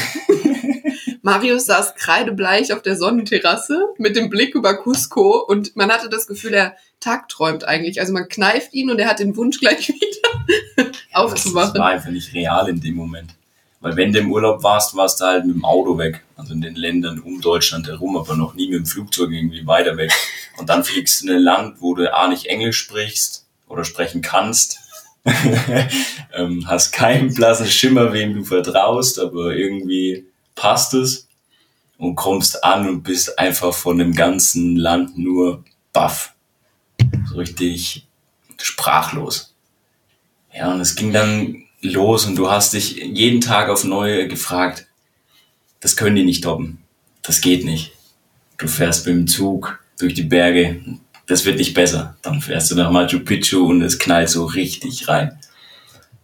Marius saß kreidebleich auf der Sonnenterrasse mit dem Blick über Cusco und man hatte das Gefühl, er tagträumt eigentlich. Also man kneift ihn und er hat den Wunsch gleich wieder aufzuwachen. Das war einfach nicht real in dem Moment. Weil wenn du im Urlaub warst, warst du halt mit dem Auto weg. Also in den Ländern um Deutschland herum, aber noch nie mit dem Flugzeug irgendwie weiter weg. Und dann fliegst du in ein Land, wo du A, nicht Englisch sprichst oder sprechen kannst. ähm, hast keinen blassen Schimmer, wem du vertraust, aber irgendwie passt es und kommst an und bist einfach von dem ganzen Land nur baff. So richtig sprachlos. Ja, und es ging dann los und du hast dich jeden Tag auf neue gefragt, das können die nicht toppen. Das geht nicht. Du fährst mit dem Zug durch die Berge, das wird nicht besser. Dann fährst du nach Machu Picchu und es knallt so richtig rein.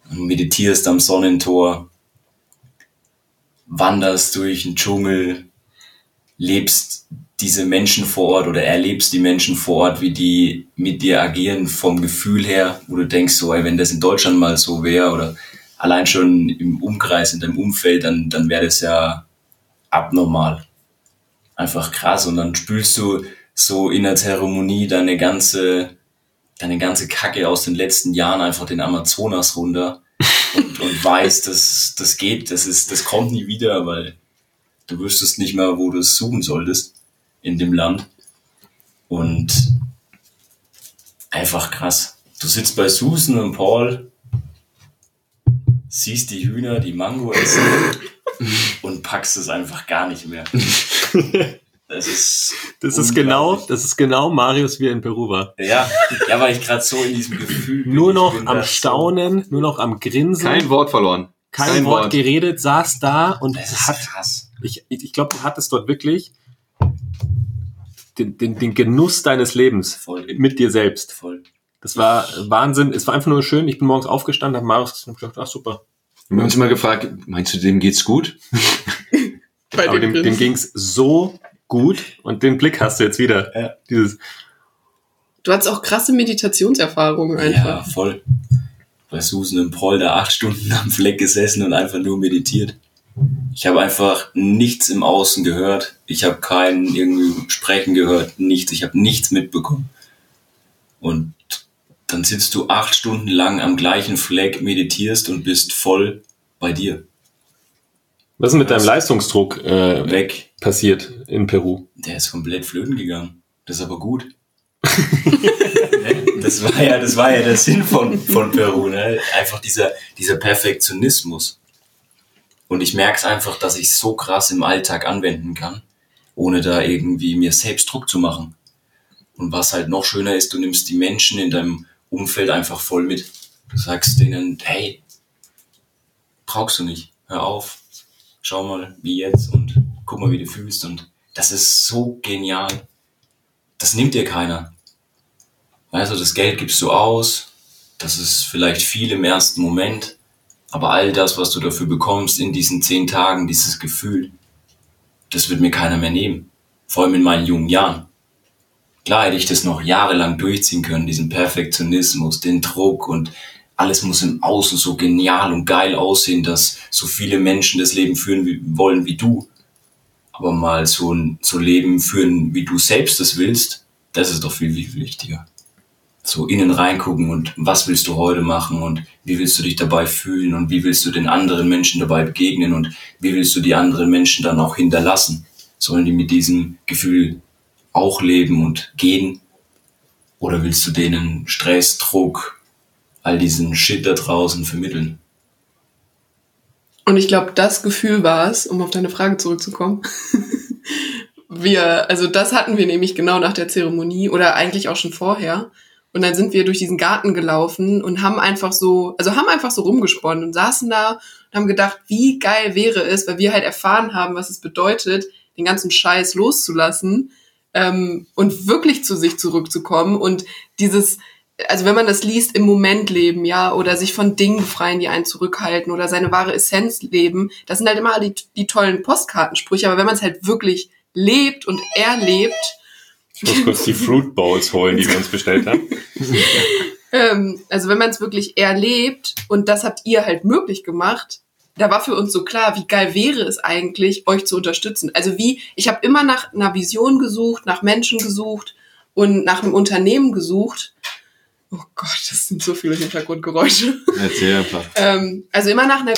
meditierst am Sonnentor, wanderst durch den Dschungel, lebst diese Menschen vor Ort oder erlebst die Menschen vor Ort, wie die mit dir agieren vom Gefühl her, wo du denkst, so, ey, wenn das in Deutschland mal so wäre oder allein schon im Umkreis, in deinem Umfeld, dann, dann wäre das ja abnormal. Einfach krass. Und dann spülst du so in der Zeremonie deine ganze, deine ganze Kacke aus den letzten Jahren einfach den Amazonas runter und, und weißt, dass das geht, das ist, das kommt nie wieder, weil du wüsstest nicht mehr, wo du es suchen solltest in dem Land. Und einfach krass. Du sitzt bei Susan und Paul, siehst die Hühner, die Mango essen und packst es einfach gar nicht mehr. Das ist Das ist genau, das ist genau Marius, wie er in Peru war. Ja, ja, weil ich gerade so in diesem Gefühl bin. Nur Ich noch bin am da Staunen, nur noch am Grinsen. Kein Wort verloren. Kein, Kein Wort, Wort. geredet, saß da und So, das ist hat, krass. ich, ich glaube, du hattest dort wirklich den, den, den Genuss deines Lebens Voll. mit dir selbst. Voll. Das war Wahnsinn. Es war einfach nur schön. Ich bin morgens aufgestanden, habe Marius gesagt, und gedacht, ach super. Wir haben uns immer gefragt, meinst du, dem geht's gut? Bei Aber dem, dem Grinsen. ging's so gut und den Blick hast du jetzt wieder. Ja. Dieses, Du hattest auch krasse Meditationserfahrungen einfach. Ja, voll. Bei Susan und Paul da acht Stunden am Fleck gesessen und einfach nur meditiert. Ich habe einfach nichts im Außen gehört. Ich habe keinen irgendwie sprechen gehört, nichts. Ich habe nichts mitbekommen. Und dann sitzt du acht Stunden lang am gleichen Fleck, meditierst und bist voll bei dir. was ist mit deinem Leistungsdruck äh, Weg. passiert in Peru? Der ist komplett flöten gegangen. Das ist aber gut. das war ja, das war ja der Sinn von, von Peru, ne? Einfach dieser, dieser Perfektionismus. Und ich merke es einfach, dass ich so krass im Alltag anwenden kann, ohne da irgendwie mir selbst Druck zu machen. Und was halt noch schöner ist, du nimmst die Menschen in deinem Umfeld einfach voll mit. Du sagst denen, hey, brauchst du nicht, hör auf, schau mal, wie jetzt und guck mal, wie du fühlst. Und das ist so genial. Das nimmt dir keiner. Also das Geld gibst du aus, das ist vielleicht viel im ersten Moment, aber all das, was du dafür bekommst in diesen zehn Tagen, dieses Gefühl, das wird mir keiner mehr nehmen. Vor allem in meinen jungen Jahren. Klar hätte ich das noch jahrelang durchziehen können, diesen Perfektionismus, den Druck und alles muss im Außen so genial und geil aussehen, dass so viele Menschen das Leben führen wie, wollen wie du. Aber mal so ein so Leben führen, wie du selbst es willst, das ist doch viel, viel wichtiger. So innen reingucken und was willst du heute machen und wie willst du dich dabei fühlen und wie willst du den anderen Menschen dabei begegnen und wie willst du die anderen Menschen dann auch hinterlassen? Sollen die mit diesem Gefühl auch leben und gehen? Oder willst du denen Stress, Druck, all diesen Shit da draußen vermitteln? Und ich glaube, das Gefühl war es, um auf deine Frage zurückzukommen. wir, also das hatten wir nämlich genau nach der Zeremonie oder eigentlich auch schon vorher. Und dann sind wir durch diesen Garten gelaufen und haben einfach so, also haben einfach so rumgesponnen und saßen da und haben gedacht, wie geil wäre es, weil wir halt erfahren haben, was es bedeutet, den ganzen Scheiß loszulassen ähm, und wirklich zu sich zurückzukommen und dieses, also wenn man das liest, im Moment leben, ja, oder sich von Dingen befreien, die einen zurückhalten oder seine wahre Essenz leben, das sind halt immer die, die tollen Postkartensprüche, aber wenn man es halt wirklich lebt und erlebt. Ich muss kurz die Fruit Bowls holen, die wir uns bestellt haben. ähm, also wenn man es wirklich erlebt und das habt ihr halt möglich gemacht, da war für uns so klar, wie geil wäre es eigentlich, euch zu unterstützen. Also wie, ich habe immer nach einer Vision gesucht, nach Menschen gesucht und nach einem Unternehmen gesucht. Oh Gott, das sind so viele Hintergrundgeräusche. Erzähl einfach. ähm, also immer nach einer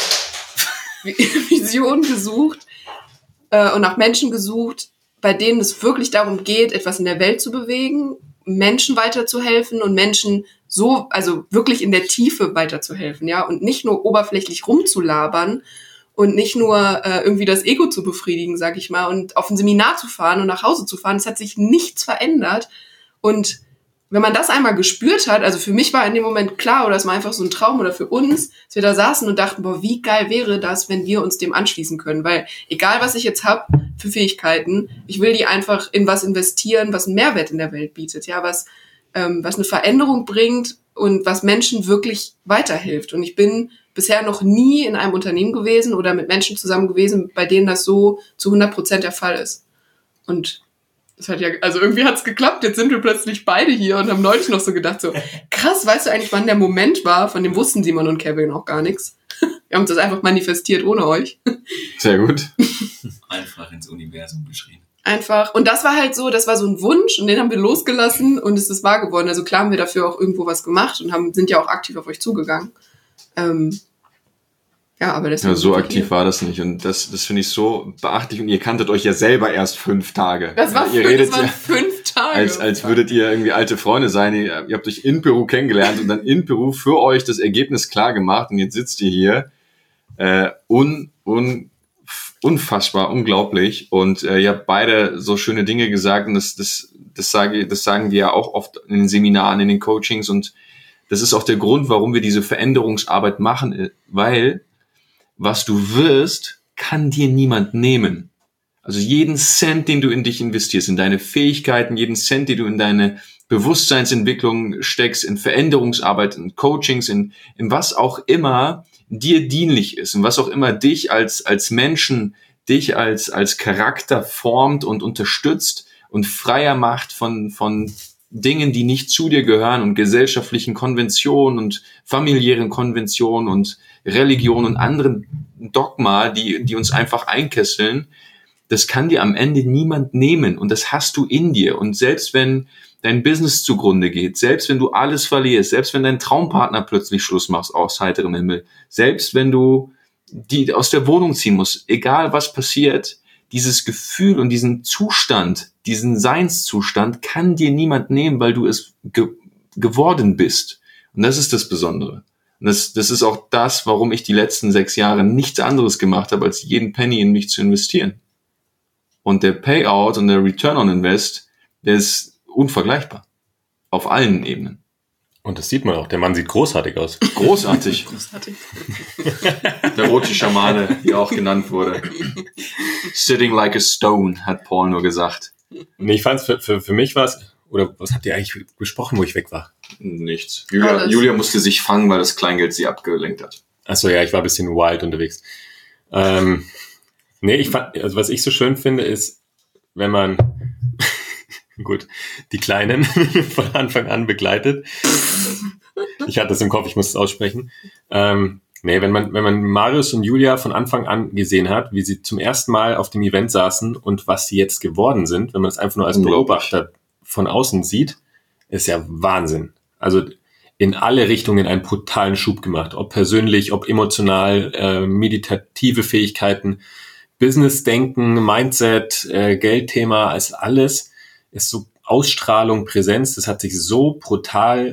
Vision gesucht äh, und nach Menschen gesucht, bei denen es wirklich darum geht, etwas in der Welt zu bewegen, Menschen weiterzuhelfen und Menschen so, also wirklich in der Tiefe weiterzuhelfen, ja, und nicht nur oberflächlich rumzulabern und nicht nur äh, irgendwie das Ego zu befriedigen, sag ich mal, und auf ein Seminar zu fahren und nach Hause zu fahren. Es hat sich nichts verändert und wenn man das einmal gespürt hat, also für mich war in dem Moment klar, oder es war einfach so ein Traum, oder für uns, dass wir da saßen und dachten, boah, wie geil wäre das, wenn wir uns dem anschließen können, weil egal, was ich jetzt hab für Fähigkeiten, ich will die einfach in was investieren, was einen Mehrwert in der Welt bietet, ja, was ähm, was eine Veränderung bringt und was Menschen wirklich weiterhilft. Und ich bin bisher noch nie in einem Unternehmen gewesen oder mit Menschen zusammen gewesen, bei denen das so zu hundert Prozent der Fall ist. Und das hat ja, also irgendwie hat's geklappt. Jetzt sind wir plötzlich beide hier und haben neulich noch so gedacht, so krass, weißt du eigentlich, wann der Moment war? Von dem wussten Simon und Kevin auch gar nichts. Wir haben das einfach manifestiert ohne euch. Sehr gut. Einfach ins Universum geschrieben. Einfach. Und das war halt so, das war so ein Wunsch und den haben wir losgelassen und es ist wahr geworden. Also klar haben wir dafür auch irgendwo was gemacht und haben, sind ja auch aktiv auf euch zugegangen. Ähm, ja, aber das ja, so aktiv war das nicht und das, das finde ich so beachtlich und ihr kanntet euch ja selber erst fünf Tage. Das war, ihr fünf, redet das waren ja, fünf Tage. Als, als würdet ihr irgendwie alte Freunde sein. Ihr, ihr habt euch in Peru kennengelernt und dann in Peru für euch das Ergebnis klar gemacht und jetzt sitzt ihr hier. Äh, un, un, unfassbar, unglaublich und äh, ihr habt beide so schöne Dinge gesagt und das, das, das, sage, das sagen wir ja auch oft in den Seminaren, in den Coachings und das ist auch der Grund, warum wir diese Veränderungsarbeit machen, weil was du wirst, kann dir niemand nehmen. Also jeden Cent, den du in dich investierst, in deine Fähigkeiten, jeden Cent, den du in deine Bewusstseinsentwicklung steckst, in Veränderungsarbeit, in Coachings, in, in was auch immer dir dienlich ist und was auch immer dich als, als Menschen, dich als, als Charakter formt und unterstützt und freier macht von, von Dingen, die nicht zu dir gehören und gesellschaftlichen Konventionen und familiären Konventionen und Religion und anderen Dogma, die, die uns einfach einkesseln, das kann dir am Ende niemand nehmen und das hast du in dir und selbst wenn dein Business zugrunde geht, selbst wenn du alles verlierst, selbst wenn dein Traumpartner plötzlich Schluss machst aus heiterem Himmel, selbst wenn du die aus der Wohnung ziehen musst, egal was passiert, dieses Gefühl und diesen Zustand, diesen Seinszustand kann dir niemand nehmen, weil du es ge- geworden bist und das ist das Besondere. Und das, das ist auch das, warum ich die letzten sechs Jahre nichts anderes gemacht habe, als jeden Penny in mich zu investieren. Und der Payout und der Return on Invest, der ist unvergleichbar. Auf allen Ebenen. Und das sieht man auch. Der Mann sieht großartig aus. Großartig. Großartig. Der rote Schamane, wie auch genannt wurde. Sitting like a stone, hat Paul nur gesagt. Nee, ich fand's für, für, für mich was, oder was habt ihr eigentlich besprochen, wo ich weg war? Nichts. Julia, Julia musste sich fangen, weil das Kleingeld sie abgelenkt hat. Achso, ja, ich war ein bisschen wild unterwegs. Ähm, nee, ich fand, also was ich so schön finde, ist, wenn man, gut, die Kleinen von Anfang an begleitet. Ich hatte das im Kopf, ich muss es aussprechen. Ähm, nee, wenn man, wenn man Marius und Julia von Anfang an gesehen hat, wie sie zum ersten Mal auf dem Event saßen und was sie jetzt geworden sind, wenn man es einfach nur als Beobachter von außen sieht, ist ja Wahnsinn. Also in alle Richtungen einen brutalen Schub gemacht. Ob persönlich, ob emotional, äh, meditative Fähigkeiten, Business-Denken, Mindset, äh, Geldthema, als alles ist so Ausstrahlung, Präsenz. Das hat sich so brutal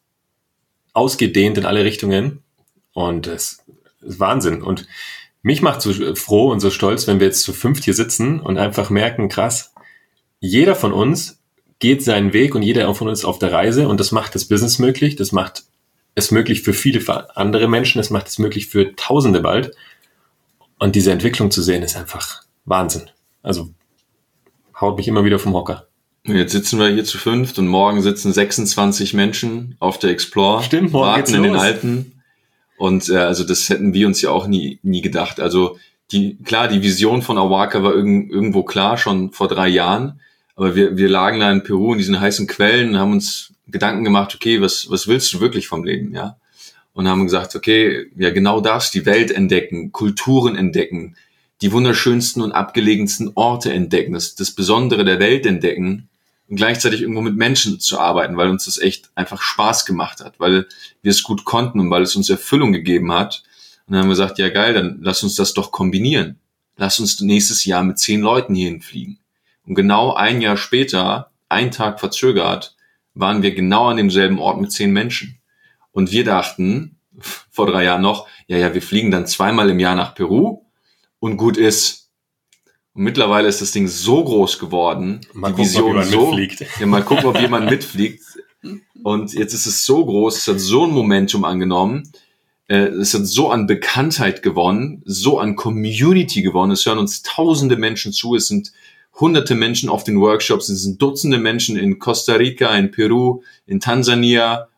ausgedehnt in alle Richtungen. Und das ist Wahnsinn. Und mich macht so froh und so stolz, wenn wir jetzt zu fünft hier sitzen und einfach merken, krass, jeder von uns geht seinen Weg und jeder von uns ist auf der Reise und das macht das Business möglich, das macht es möglich für viele andere Menschen, das macht es möglich für Tausende bald und diese Entwicklung zu sehen ist einfach Wahnsinn. Also haut mich immer wieder vom Hocker. Jetzt sitzen wir hier zu fünft und morgen sitzen sechsundzwanzig Menschen auf der Explore, Stimmt, morgen warten geht's in den los. Alten und äh, also das hätten wir uns ja auch nie nie gedacht. Also die klar, die Vision von Awaka war irg- irgendwo klar schon vor drei Jahren. Aber wir, wir lagen da in Peru in diesen heißen Quellen und haben uns Gedanken gemacht, okay, was, was willst du wirklich vom Leben, ja? Und haben gesagt, okay, ja, genau das, die Welt entdecken, Kulturen entdecken, die wunderschönsten und abgelegensten Orte entdecken, das, das Besondere der Welt entdecken und gleichzeitig irgendwo mit Menschen zu arbeiten, weil uns das echt einfach Spaß gemacht hat, weil wir es gut konnten und weil es uns Erfüllung gegeben hat. Und dann haben wir gesagt, ja geil, dann lass uns das doch kombinieren. Lass uns nächstes Jahr mit zehn Leuten hierhin fliegen. Und genau ein Jahr später, einen Tag verzögert, waren wir genau an demselben Ort mit zehn Menschen. Und wir dachten, vor drei Jahren noch, ja, ja, wir fliegen dann zweimal im Jahr nach Peru und gut ist. Und mittlerweile ist das Ding so groß geworden, Mal die gucken, Vision ob jemand so, mitfliegt. ja, mal gucken, ob jemand mitfliegt. Und jetzt ist es so groß, es hat so ein Momentum angenommen, äh, es hat so an Bekanntheit gewonnen, so an Community gewonnen, es hören uns tausende Menschen zu, es sind hunderte Menschen auf den Workshops, es sind Dutzende Menschen in Costa Rica, in Peru, in Tansania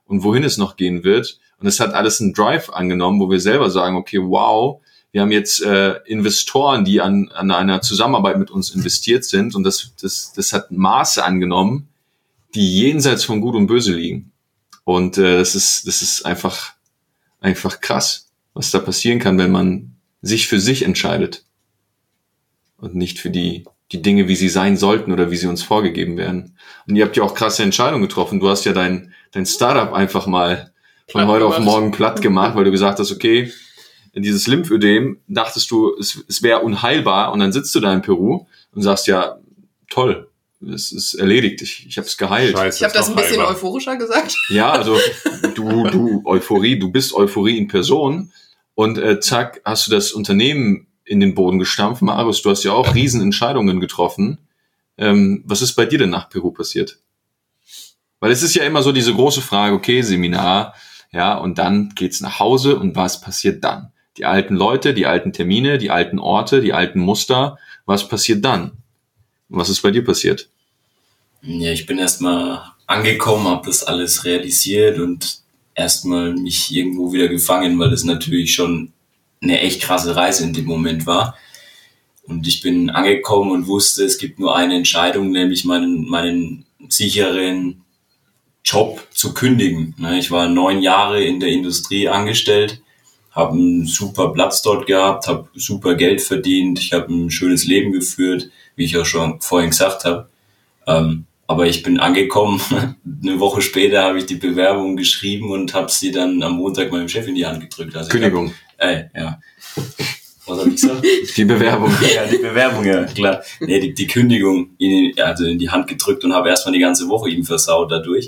und wohin es noch gehen wird. Und es hat alles einen Drive angenommen, wo wir selber sagen, okay, wow, wir haben jetzt äh, Investoren, die an, an einer Zusammenarbeit mit uns investiert sind und das, das, das hat Maße angenommen, die jenseits von Gut und Böse liegen. Und äh, das ist, das ist einfach, einfach krass, was da passieren kann, wenn man sich für sich entscheidet und nicht für die, die Dinge, wie sie sein sollten oder wie sie uns vorgegeben werden. Und ihr habt ja auch krasse Entscheidungen getroffen. Du hast ja dein, dein Startup einfach mal von Platt heute auf gemacht. morgen platt gemacht, weil du gesagt hast, okay, dieses Lymphödem, dachtest du, es, es wäre unheilbar und dann sitzt du da in Peru und sagst, ja, toll, es ist erledigt, ich, ich habe es geheilt. Scheiße, Ich habe ist das doch ein bisschen heilbar. euphorischer gesagt. Ja, also du, du, Euphorie, du bist Euphorie in Person und äh, zack, hast du das Unternehmen in den Boden gestampft. Marius, du hast ja auch Riesenentscheidungen getroffen. Ähm, was ist bei dir denn nach Peru passiert? Weil es ist ja immer so diese große Frage, okay, Seminar, ja, und dann geht's nach Hause und was passiert dann? Die alten Leute, die alten Termine, die alten Orte, die alten Muster, was passiert dann? Was ist bei dir passiert? Ja, ich bin erstmal angekommen, habe das alles realisiert und erstmal mich irgendwo wieder gefangen, weil das natürlich schon eine echt krasse Reise in dem Moment war. Und ich bin angekommen und wusste, es gibt nur eine Entscheidung, nämlich meinen, meinen sicheren Job zu kündigen. Ich war neun Jahre in der Industrie angestellt, habe einen super Platz dort gehabt, habe super Geld verdient, ich habe ein schönes Leben geführt, wie ich auch schon vorhin gesagt habe. Ähm, aber ich bin angekommen, eine Woche später habe ich die Bewerbung geschrieben und habe sie dann am Montag meinem Chef in die Hand gedrückt. Also Kündigung. Hab, äh, ja. Was habe ich gesagt? Die Bewerbung. Ja, die Bewerbung, ja, klar. Nee, die, die Kündigung in, also in die Hand gedrückt und habe erstmal die ganze Woche ihm versaut dadurch.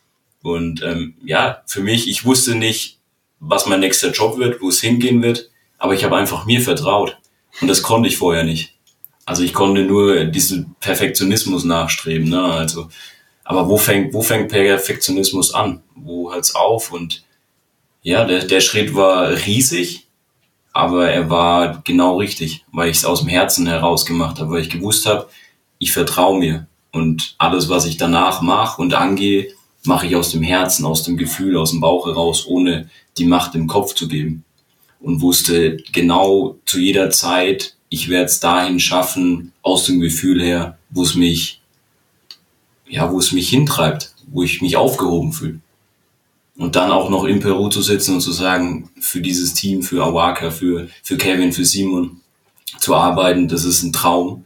Und ähm, ja, für mich, ich wusste nicht, was mein nächster Job wird, wo es hingehen wird, aber ich habe einfach mir vertraut. Und das konnte ich vorher nicht. Also ich konnte nur diesen Perfektionismus nachstreben, ne? Also, aber wo fängt, wo fängt Perfektionismus an? Wo hört's auf? Und ja, der, der Schritt war riesig, aber er war genau richtig, weil ich es aus dem Herzen heraus gemacht habe, weil ich gewusst habe, ich vertraue mir. Und alles, was ich danach mache und angehe, mache ich aus dem Herzen, aus dem Gefühl, aus dem Bauch heraus, ohne die Macht im Kopf zu geben. Und wusste genau zu jeder Zeit, ich werde es dahin schaffen, aus dem Gefühl her, wo es mich, ja, wo es mich hintreibt, wo ich mich aufgehoben fühle. Und dann auch noch in Peru zu sitzen und zu sagen, für dieses Team, für Awaka, für, für Kevin, für Simon zu arbeiten, das ist ein Traum.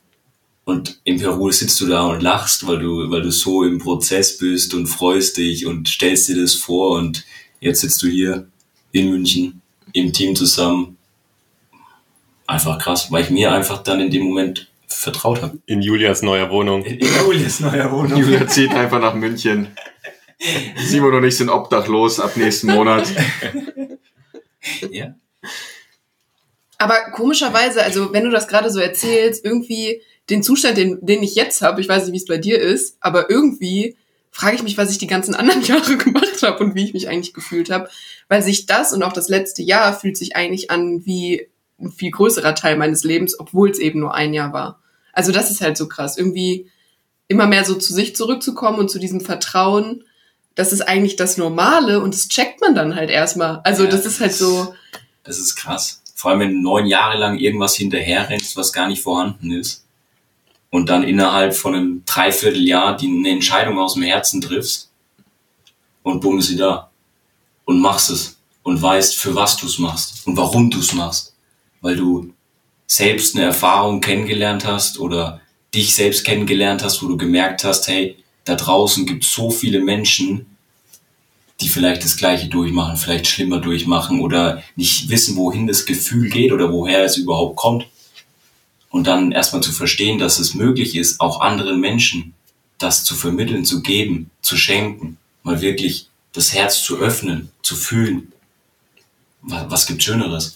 Und in Peru sitzt du da und lachst, weil du, weil du so im Prozess bist und freust dich und stellst dir das vor. Und jetzt sitzt du hier in München im Team zusammen. Einfach krass, weil ich mir einfach dann in dem Moment vertraut habe. In Julias neuer Wohnung. In Julias neuer Wohnung. Julia zieht einfach nach München. Simon und ich sind obdachlos ab nächsten Monat. Ja. Aber komischerweise, also wenn du das gerade so erzählst, irgendwie den Zustand, den, den ich jetzt habe, ich weiß nicht, wie es bei dir ist, aber irgendwie frage ich mich, was ich die ganzen anderen Jahre gemacht habe und wie ich mich eigentlich gefühlt habe, weil sich das und auch das letzte Jahr fühlt sich eigentlich an wie ein viel größerer Teil meines Lebens, obwohl es eben nur ein Jahr war. Also das ist halt so krass, irgendwie immer mehr so zu sich zurückzukommen und zu diesem Vertrauen, das ist eigentlich das Normale und das checkt man dann halt erstmal. Also Ja, das ist halt so... Das ist krass. Vor allem, wenn du neun Jahre lang irgendwas hinterherrennst, was gar nicht vorhanden ist. Und dann innerhalb von einem Dreivierteljahr die eine Entscheidung aus dem Herzen triffst und bumm ist sie da. Und machst es. Und weißt, für was du es machst und warum du es machst. Weil du selbst eine Erfahrung kennengelernt hast oder dich selbst kennengelernt hast, wo du gemerkt hast, hey, da draußen gibt es so viele Menschen, die vielleicht das Gleiche durchmachen, vielleicht schlimmer durchmachen oder nicht wissen, wohin das Gefühl geht oder woher es überhaupt kommt. Und dann erstmal zu verstehen, dass es möglich ist, auch anderen Menschen das zu vermitteln, zu geben, zu schenken, mal wirklich das Herz zu öffnen, zu fühlen. Was, was gibt Schöneres?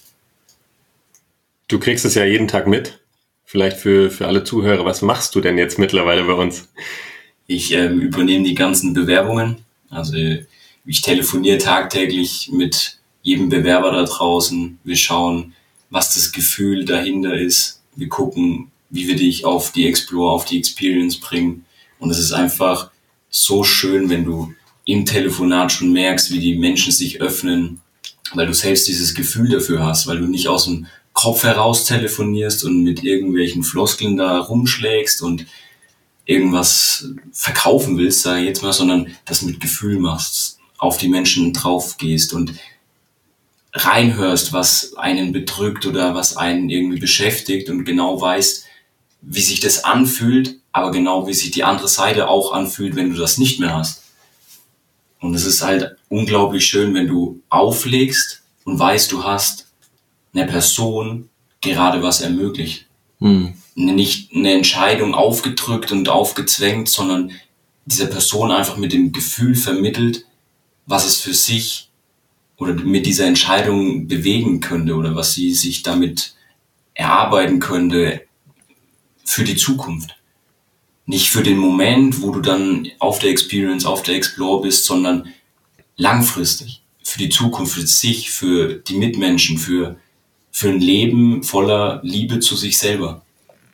Du kriegst es ja jeden Tag mit. Vielleicht für, für alle Zuhörer, was machst du denn jetzt mittlerweile bei uns? Ich ähm, übernehme die ganzen Bewerbungen. Also ich telefoniere tagtäglich mit jedem Bewerber da draußen. Wir schauen, was das Gefühl dahinter ist. Wir gucken, wie wir dich auf die Explore, auf die Experience bringen. Und es ist einfach so schön, wenn du im Telefonat schon merkst, wie die Menschen sich öffnen, weil du selbst dieses Gefühl dafür hast, weil du nicht aus dem Kopf heraus telefonierst und mit irgendwelchen Floskeln da rumschlägst und irgendwas verkaufen willst, sage ich jetzt mal, sondern das mit Gefühl machst, auf die Menschen drauf gehst und reinhörst, was einen bedrückt oder was einen irgendwie beschäftigt und genau weißt, wie sich das anfühlt, aber genau wie sich die andere Seite auch anfühlt, wenn du das nicht mehr hast. Und es ist halt unglaublich schön, wenn du auflegst und weißt, du hast einer Person gerade was ermöglicht. Hm. Nicht eine Entscheidung aufgedrückt und aufgezwängt, sondern dieser Person einfach mit dem Gefühl vermittelt, was es für sich oder mit dieser Entscheidung bewegen könnte oder was sie sich damit erarbeiten könnte für die Zukunft. Nicht für den Moment, wo du dann auf der Experience, auf der Explore bist, sondern langfristig. Für die Zukunft, für sich, für die Mitmenschen, für, für ein Leben voller Liebe zu sich selber.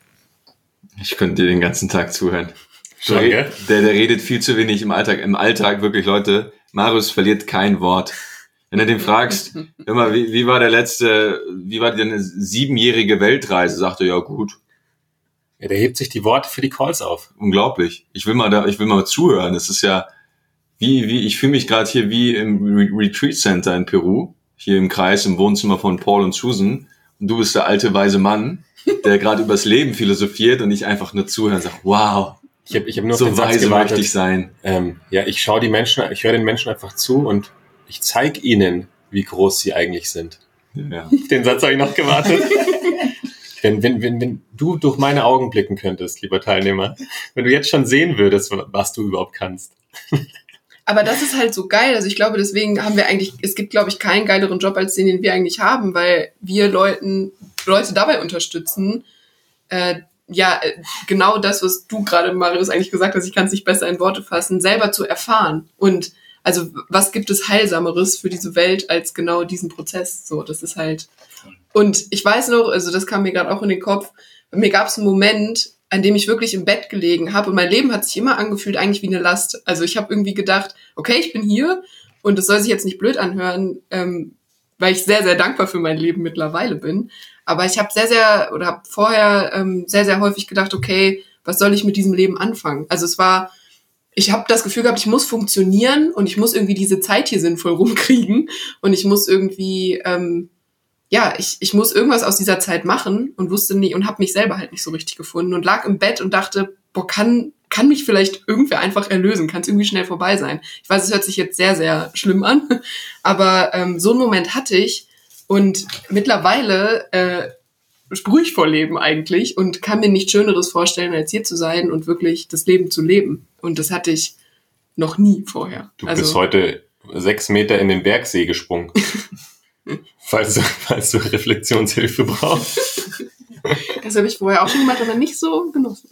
Ich könnte dir den ganzen Tag zuhören. Schon, der, der, der redet viel zu wenig im Alltag. Im Alltag wirklich, Leute, Marius verliert kein Wort. Wenn du den fragst, immer, wie, wie war der letzte, wie war deine siebenjährige Weltreise, sagt er, ja gut. Ja, der hebt sich die Worte für die Calls auf. Unglaublich. Ich will mal da, ich will mal zuhören. Das ist ja, wie, wie, ich fühle mich gerade hier wie im Re- Retreat Center in Peru, hier im Kreis, im Wohnzimmer von Paul und Susan. Und du bist der alte, weise Mann, der gerade übers Leben philosophiert und ich einfach nur zuhöre und sage, wow, ich hab, ich hab nur so auf den Satz weise gewartet. möchte ich sein. Ähm, ja, ich schaue die Menschen, ich höre den Menschen einfach zu und ich zeige ihnen, wie groß sie eigentlich sind. Ja. Den Satz habe ich noch gewartet. Wenn, wenn, wenn, wenn du durch meine Augen blicken könntest, lieber Teilnehmer, wenn du jetzt schon sehen würdest, was du überhaupt kannst. Aber das ist halt so geil. Also ich glaube, deswegen haben wir eigentlich, es gibt, glaube ich, keinen geileren Job als den, den wir eigentlich haben, weil wir Leuten, Leute dabei unterstützen, äh, ja, genau das, was du gerade, Marius, eigentlich gesagt hast, ich kann es nicht besser in Worte fassen, selber zu erfahren. Und also was gibt es Heilsameres für diese Welt als genau diesen Prozess? So, das ist halt. Und ich weiß noch, also das kam mir gerade auch in den Kopf, bei mir gab es einen Moment, an dem ich wirklich im Bett gelegen habe und mein Leben hat sich immer angefühlt eigentlich wie eine Last. Also ich habe irgendwie gedacht, okay, ich bin hier und es soll sich jetzt nicht blöd anhören, ähm, weil ich sehr, sehr dankbar für mein Leben mittlerweile bin. Aber ich habe sehr, sehr, oder habe vorher ähm, sehr, sehr häufig gedacht, okay, was soll ich mit diesem Leben anfangen? Also es war, ich habe das Gefühl gehabt, ich muss funktionieren und ich muss irgendwie diese Zeit hier sinnvoll rumkriegen und ich muss irgendwie, ähm, ja, ich, ich muss irgendwas aus dieser Zeit machen und wusste nicht und habe mich selber halt nicht so richtig gefunden und lag im Bett und dachte, boah, kann kann mich vielleicht irgendwer einfach erlösen, kann es irgendwie schnell vorbei sein. Ich weiß, es hört sich jetzt sehr, sehr schlimm an, aber ähm, so einen Moment hatte ich und mittlerweile äh, sprühe ich vor Leben eigentlich und kann mir nichts Schöneres vorstellen, als hier zu sein und wirklich das Leben zu leben. Und das hatte ich noch nie vorher. Du also, bist heute sechs Meter in den Bergsee gesprungen. falls, du, falls du Reflexionshilfe brauchst. Das habe ich vorher auch schon gemacht, aber nicht so genossen.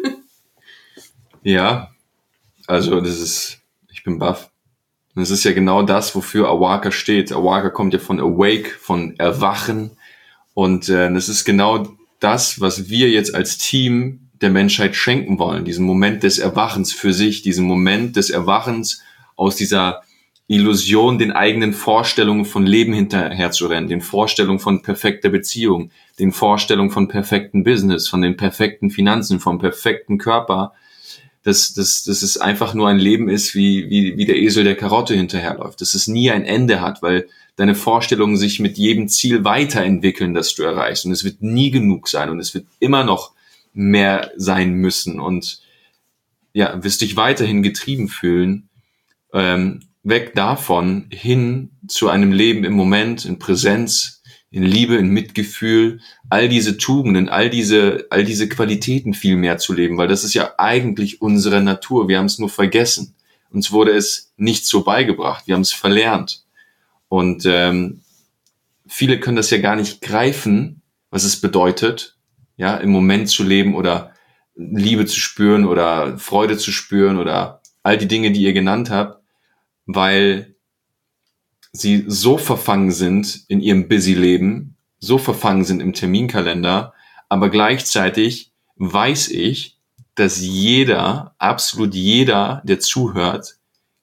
Ja, also das ist, ich bin baff. Und das ist ja genau das, wofür Awaka steht. Awaka kommt ja von Awake, von Erwachen. Und äh, das ist genau das, was wir jetzt als Team der Menschheit schenken wollen. Diesen Moment des Erwachens für sich, diesen Moment des Erwachens aus dieser Illusion, den eigenen Vorstellungen von Leben hinterherzurennen, den Vorstellungen von perfekter Beziehung, den Vorstellungen von perfekten Business, von den perfekten Finanzen, vom perfekten Körper, dass, dass, dass es einfach nur ein Leben ist, wie, wie, wie der Esel der Karotte hinterherläuft, dass es nie ein Ende hat, weil deine Vorstellungen sich mit jedem Ziel weiterentwickeln, das du erreichst, und es wird nie genug sein und es wird immer noch mehr sein müssen und ja, wirst dich weiterhin getrieben fühlen, ähm, weg davon hin zu einem Leben im Moment, in Präsenz, in Liebe, in Mitgefühl, all diese Tugenden, all diese, all diese Qualitäten viel mehr zu leben, weil das ist ja eigentlich unsere Natur. Wir haben es nur vergessen. Uns wurde es nicht so beigebracht. Wir haben es verlernt. Und ähm, viele können das ja gar nicht greifen, was es bedeutet, ja, im Moment zu leben oder Liebe zu spüren oder Freude zu spüren oder all die Dinge, die ihr genannt habt, weil sie so verfangen sind in ihrem Busy-Leben, so verfangen sind im Terminkalender, aber gleichzeitig weiß ich, dass jeder, absolut jeder, der zuhört,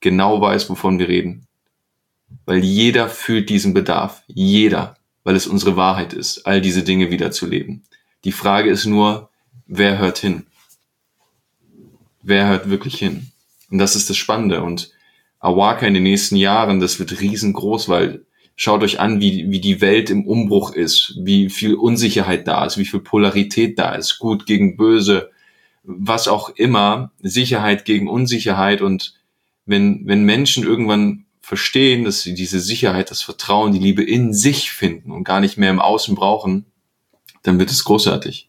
genau weiß, wovon wir reden. Weil jeder fühlt diesen Bedarf. Jeder. Weil es unsere Wahrheit ist, all diese Dinge wiederzuleben. Die Frage ist nur, wer hört hin? Wer hört wirklich hin? Und das ist das Spannende. Und Awaka in den nächsten Jahren, das wird riesengroß, weil schaut euch an, wie, wie die Welt im Umbruch ist, wie viel Unsicherheit da ist, wie viel Polarität da ist, gut gegen böse, was auch immer, Sicherheit gegen Unsicherheit. Und wenn, wenn Menschen irgendwann verstehen, dass sie diese Sicherheit, das Vertrauen, die Liebe in sich finden und gar nicht mehr im Außen brauchen, dann wird es großartig.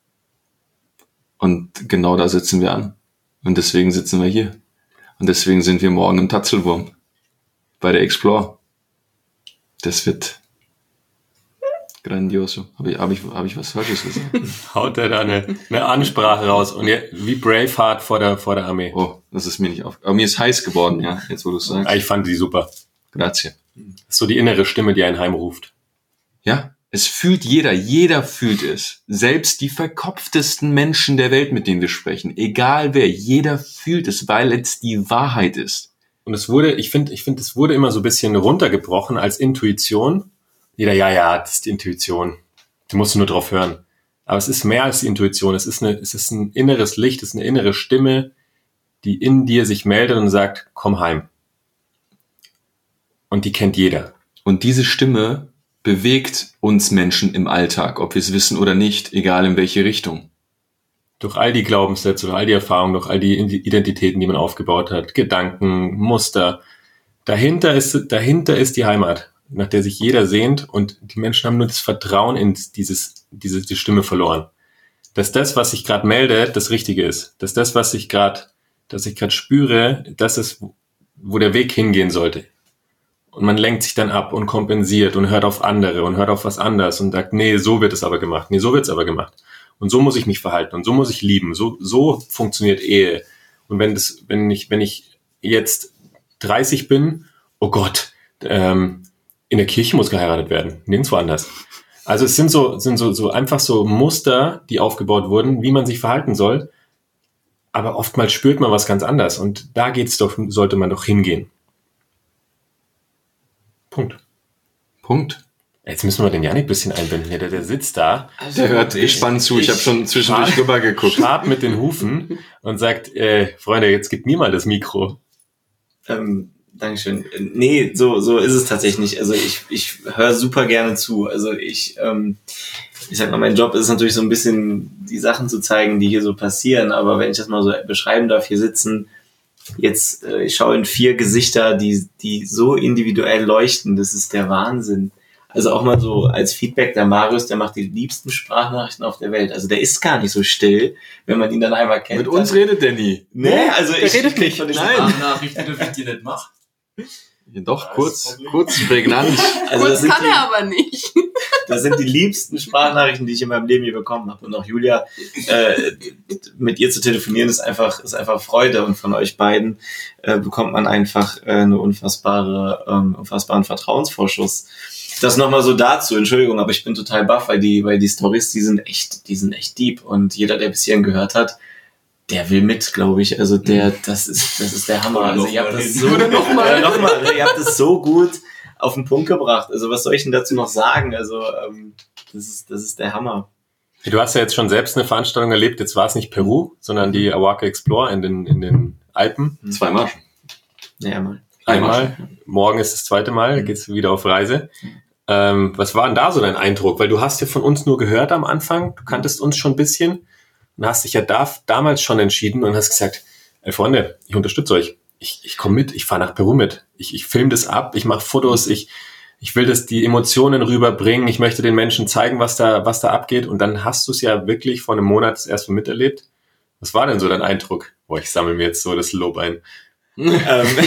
Und genau da sitzen wir an. Und deswegen sitzen wir hier. Und deswegen sind wir morgen im Tatzelwurm bei der Explore. Das wird grandioso. Habe ich, hab ich, hab ich was Falsches gesagt? Haut er da eine, eine Ansprache raus. Und ja, wie Braveheart vor der, vor der Armee. Oh, das ist mir nicht auf. Aber mir ist heiß geworden, ja, jetzt wo du es sagst. Ich fand die super. Grazie. Das ist so die innere Stimme, die einen heimruft. Ja, es fühlt jeder. Jeder fühlt es. Selbst die verkopftesten Menschen der Welt, mit denen wir sprechen. Egal wer, jeder fühlt es, weil es die Wahrheit ist. Und es wurde, ich finde, ich finde, es wurde immer so ein bisschen runtergebrochen als Intuition. Jeder, ja, ja, das ist die Intuition. Du musst nur drauf hören. Aber es ist mehr als die Intuition. Es ist eine, es ist ein inneres Licht, es ist eine innere Stimme, die in dir sich meldet und sagt, komm heim. Und die kennt jeder. Und diese Stimme bewegt uns Menschen im Alltag, ob wir es wissen oder nicht, egal in welche Richtung. Durch all die Glaubenssätze, durch all die Erfahrungen, durch all die Identitäten, die man aufgebaut hat, Gedanken, Muster. Dahinter ist, dahinter ist die Heimat, nach der sich jeder sehnt, und die Menschen haben nur das Vertrauen in dieses, diese die Stimme verloren. Dass das, was sich gerade meldet, das Richtige ist. Dass das, was ich gerade, dass ich gerade spüre, das ist, wo der Weg hingehen sollte. Und man lenkt sich dann ab und kompensiert und hört auf andere und hört auf was anderes und sagt, nee, so wird es aber gemacht, nee, so wird es aber gemacht. Und so muss ich mich verhalten und so muss ich lieben. So, so funktioniert Ehe. Und wenn das, wenn ich, wenn ich jetzt dreißig bin, oh Gott, ähm, in der Kirche muss geheiratet werden, nirgendwo anders. Also es sind so, sind so, so einfach so Muster, die aufgebaut wurden, wie man sich verhalten soll. Aber oftmals spürt man was ganz anderes und da geht's doch, sollte man doch hingehen. Punkt. Punkt. Jetzt müssen wir den Janik ein bisschen einbinden. Der, der sitzt da. Der hört gespannt zu. Ich, ich habe schon zwischendurch rüber geguckt. Schabt mit den Hufen und sagt, äh, Freunde, jetzt gib mir mal das Mikro. Ähm, Dankeschön. Nee, so so ist es tatsächlich nicht. Also ich ich höre super gerne zu. Also ich ähm, ich sag mal, mein Job ist natürlich so ein bisschen die Sachen zu zeigen, die hier so passieren. Aber wenn ich das mal so beschreiben darf, hier sitzen jetzt, äh, ich schaue in vier Gesichter, die die so individuell leuchten. Das ist der Wahnsinn. Also auch mal so als Feedback, der Marius, der macht die liebsten Sprachnachrichten auf der Welt. Also der ist gar nicht so still, wenn man ihn dann einmal kennt. Mit uns redet der nie. Nee, also der ich redet nicht. von den Nein. Sprachnachrichten dürfen die nicht machen. Ja, doch, kurz, kurz prägnant. Also das Kurz sind kann die, er aber nicht. das sind die liebsten Sprachnachrichten, die ich in meinem Leben je bekommen habe. Und auch Julia, äh, mit ihr zu telefonieren, ist einfach, ist einfach Freude. Und von euch beiden äh, bekommt man einfach äh, eine unfassbare, ähm, unfassbaren Vertrauensvorschuss. Das nochmal so dazu, Entschuldigung, aber ich bin total baff, weil die, weil die Storys, die sind echt, die sind echt deep. Und jeder, der bis hierhin gehört hat, der will mit, glaube ich. Also der, das ist, das ist der Hammer. Also ihr habt das so, Oder noch mal. äh, noch mal, ihr habt das so gut auf den Punkt gebracht. Also was soll ich denn dazu noch sagen? Also ähm, das ist, das ist der Hammer. Du hast ja jetzt schon selbst eine Veranstaltung erlebt. Jetzt war es nicht Peru, sondern die Awaka Explore in den, in den Alpen. Zweimal. Naja, mal. Einmal. Morgen ist das zweite Mal. Da geht's wieder auf Reise. Ähm, was war denn da so dein Eindruck? Weil du hast ja von uns nur gehört am Anfang. Du kanntest uns schon ein bisschen. Und hast dich ja da, damals schon entschieden und hast gesagt, ey Freunde, ich unterstütze euch. Ich, ich komme mit, ich fahre nach Peru mit. Ich, ich filme das ab, ich mache Fotos, ich, ich will das die Emotionen rüberbringen, ich möchte den Menschen zeigen, was da, was da abgeht. Und dann hast du es ja wirklich vor einem Monat das erste Mal miterlebt. Was war denn so dein Eindruck? Boah, ich sammle mir jetzt so das Lob ein. ähm,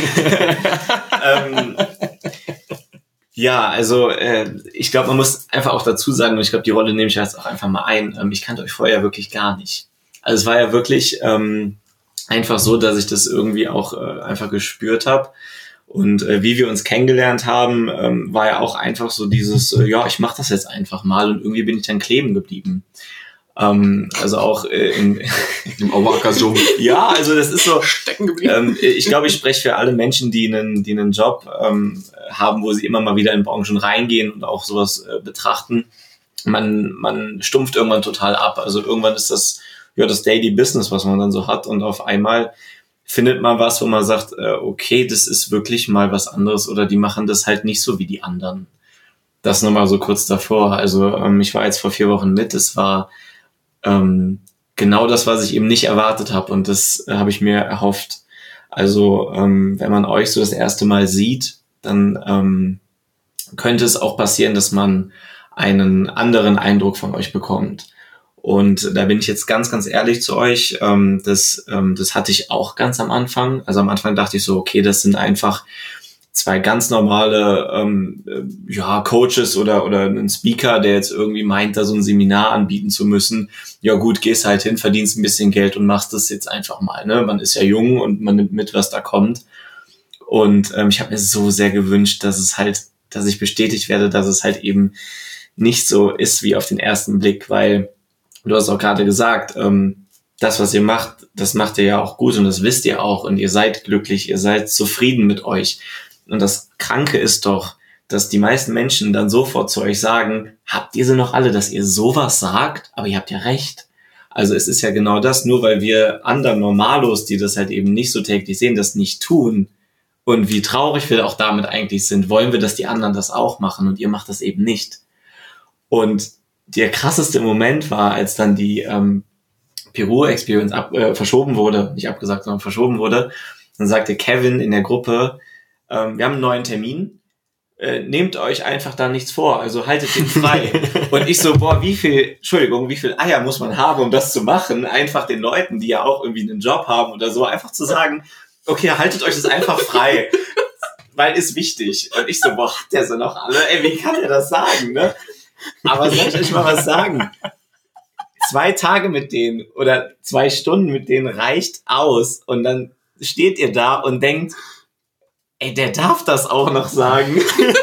ähm, ja, also äh, ich glaube, man muss einfach auch dazu sagen, und ich glaube, die Rolle nehme ich jetzt auch einfach mal ein, ähm, ich kannte euch vorher wirklich gar nicht. Also es war ja wirklich ähm, einfach so, dass ich das irgendwie auch äh, einfach gespürt habe. Und äh, wie wir uns kennengelernt haben, ähm, war ja auch einfach so dieses, äh, ja, ich mache das jetzt einfach mal, und irgendwie bin ich dann kleben geblieben. Ähm, also auch äh, in, im Auerker-Sumpf. Ja, also das ist so stecken geblieben. Ähm, ich glaube, ich spreche für alle Menschen, die einen, die einen Job ähm, haben, wo sie immer mal wieder in Branchen reingehen und auch sowas äh, betrachten. Man, man stumpft irgendwann total ab. Also irgendwann ist das ja das Daily Business, was man dann so hat, und auf einmal findet man was, wo man sagt, äh, okay, das ist wirklich mal was anderes, oder die machen das halt nicht so wie die anderen. Das nochmal so kurz davor. Also ähm, ich war jetzt vor vier Wochen mit. Es war ähm, genau das, was ich eben nicht erwartet habe, und das äh, habe ich mir erhofft. Also ähm, wenn man euch so das erste Mal sieht, dann ähm, könnte es auch passieren, dass man einen anderen Eindruck von euch bekommt. Und da bin ich jetzt ganz, ganz ehrlich zu euch. Ähm, das, ähm, das hatte ich auch ganz am Anfang. Also am Anfang dachte ich so, okay, das sind einfach zwei ganz normale ähm, ja Coaches oder oder ein Speaker, der jetzt irgendwie meint, da so ein Seminar anbieten zu müssen. Ja gut, gehst halt hin, verdienst ein bisschen Geld und machst das jetzt einfach mal. Ne? Man ist ja jung und man nimmt mit, was da kommt. Und ähm, ich habe mir so sehr gewünscht, dass es halt, dass ich bestätigt werde, dass es halt eben nicht so ist wie auf den ersten Blick, weil du hast auch gerade gesagt, ähm, das, was ihr macht, das macht ihr ja auch gut und das wisst ihr auch und ihr seid glücklich, ihr seid zufrieden mit euch. Und das Kranke ist doch, dass die meisten Menschen dann sofort zu euch sagen, habt ihr sie noch alle, dass ihr sowas sagt? Aber ihr habt ja recht. Also es ist ja genau das, nur weil wir anderen Normalos, die das halt eben nicht so täglich sehen, das nicht tun. Und wie traurig wir auch damit eigentlich sind, wollen wir, dass die anderen das auch machen und ihr macht das eben nicht. Und der krasseste Moment war, als dann die ähm, Peru-Experience ab, äh, verschoben wurde, nicht abgesagt, sondern verschoben wurde. Dann sagte Kevin in der Gruppe, ähm, wir haben einen neuen Termin, äh, nehmt euch einfach da nichts vor, also haltet den frei. Und ich so, boah, wie viel, Entschuldigung, wie viel Eier muss man haben, um das zu machen? Einfach den Leuten, die ja auch irgendwie einen Job haben oder so, einfach zu sagen, okay, haltet euch das einfach frei, weil ist wichtig. Und ich so, boah, hat der so noch alle? Ey, wie kann der das sagen, ne? Aber soll ich euch mal was sagen? Zwei Tage mit denen oder zwei Stunden mit denen reicht aus. Und dann steht ihr da und denkt, ey, der darf das auch noch sagen.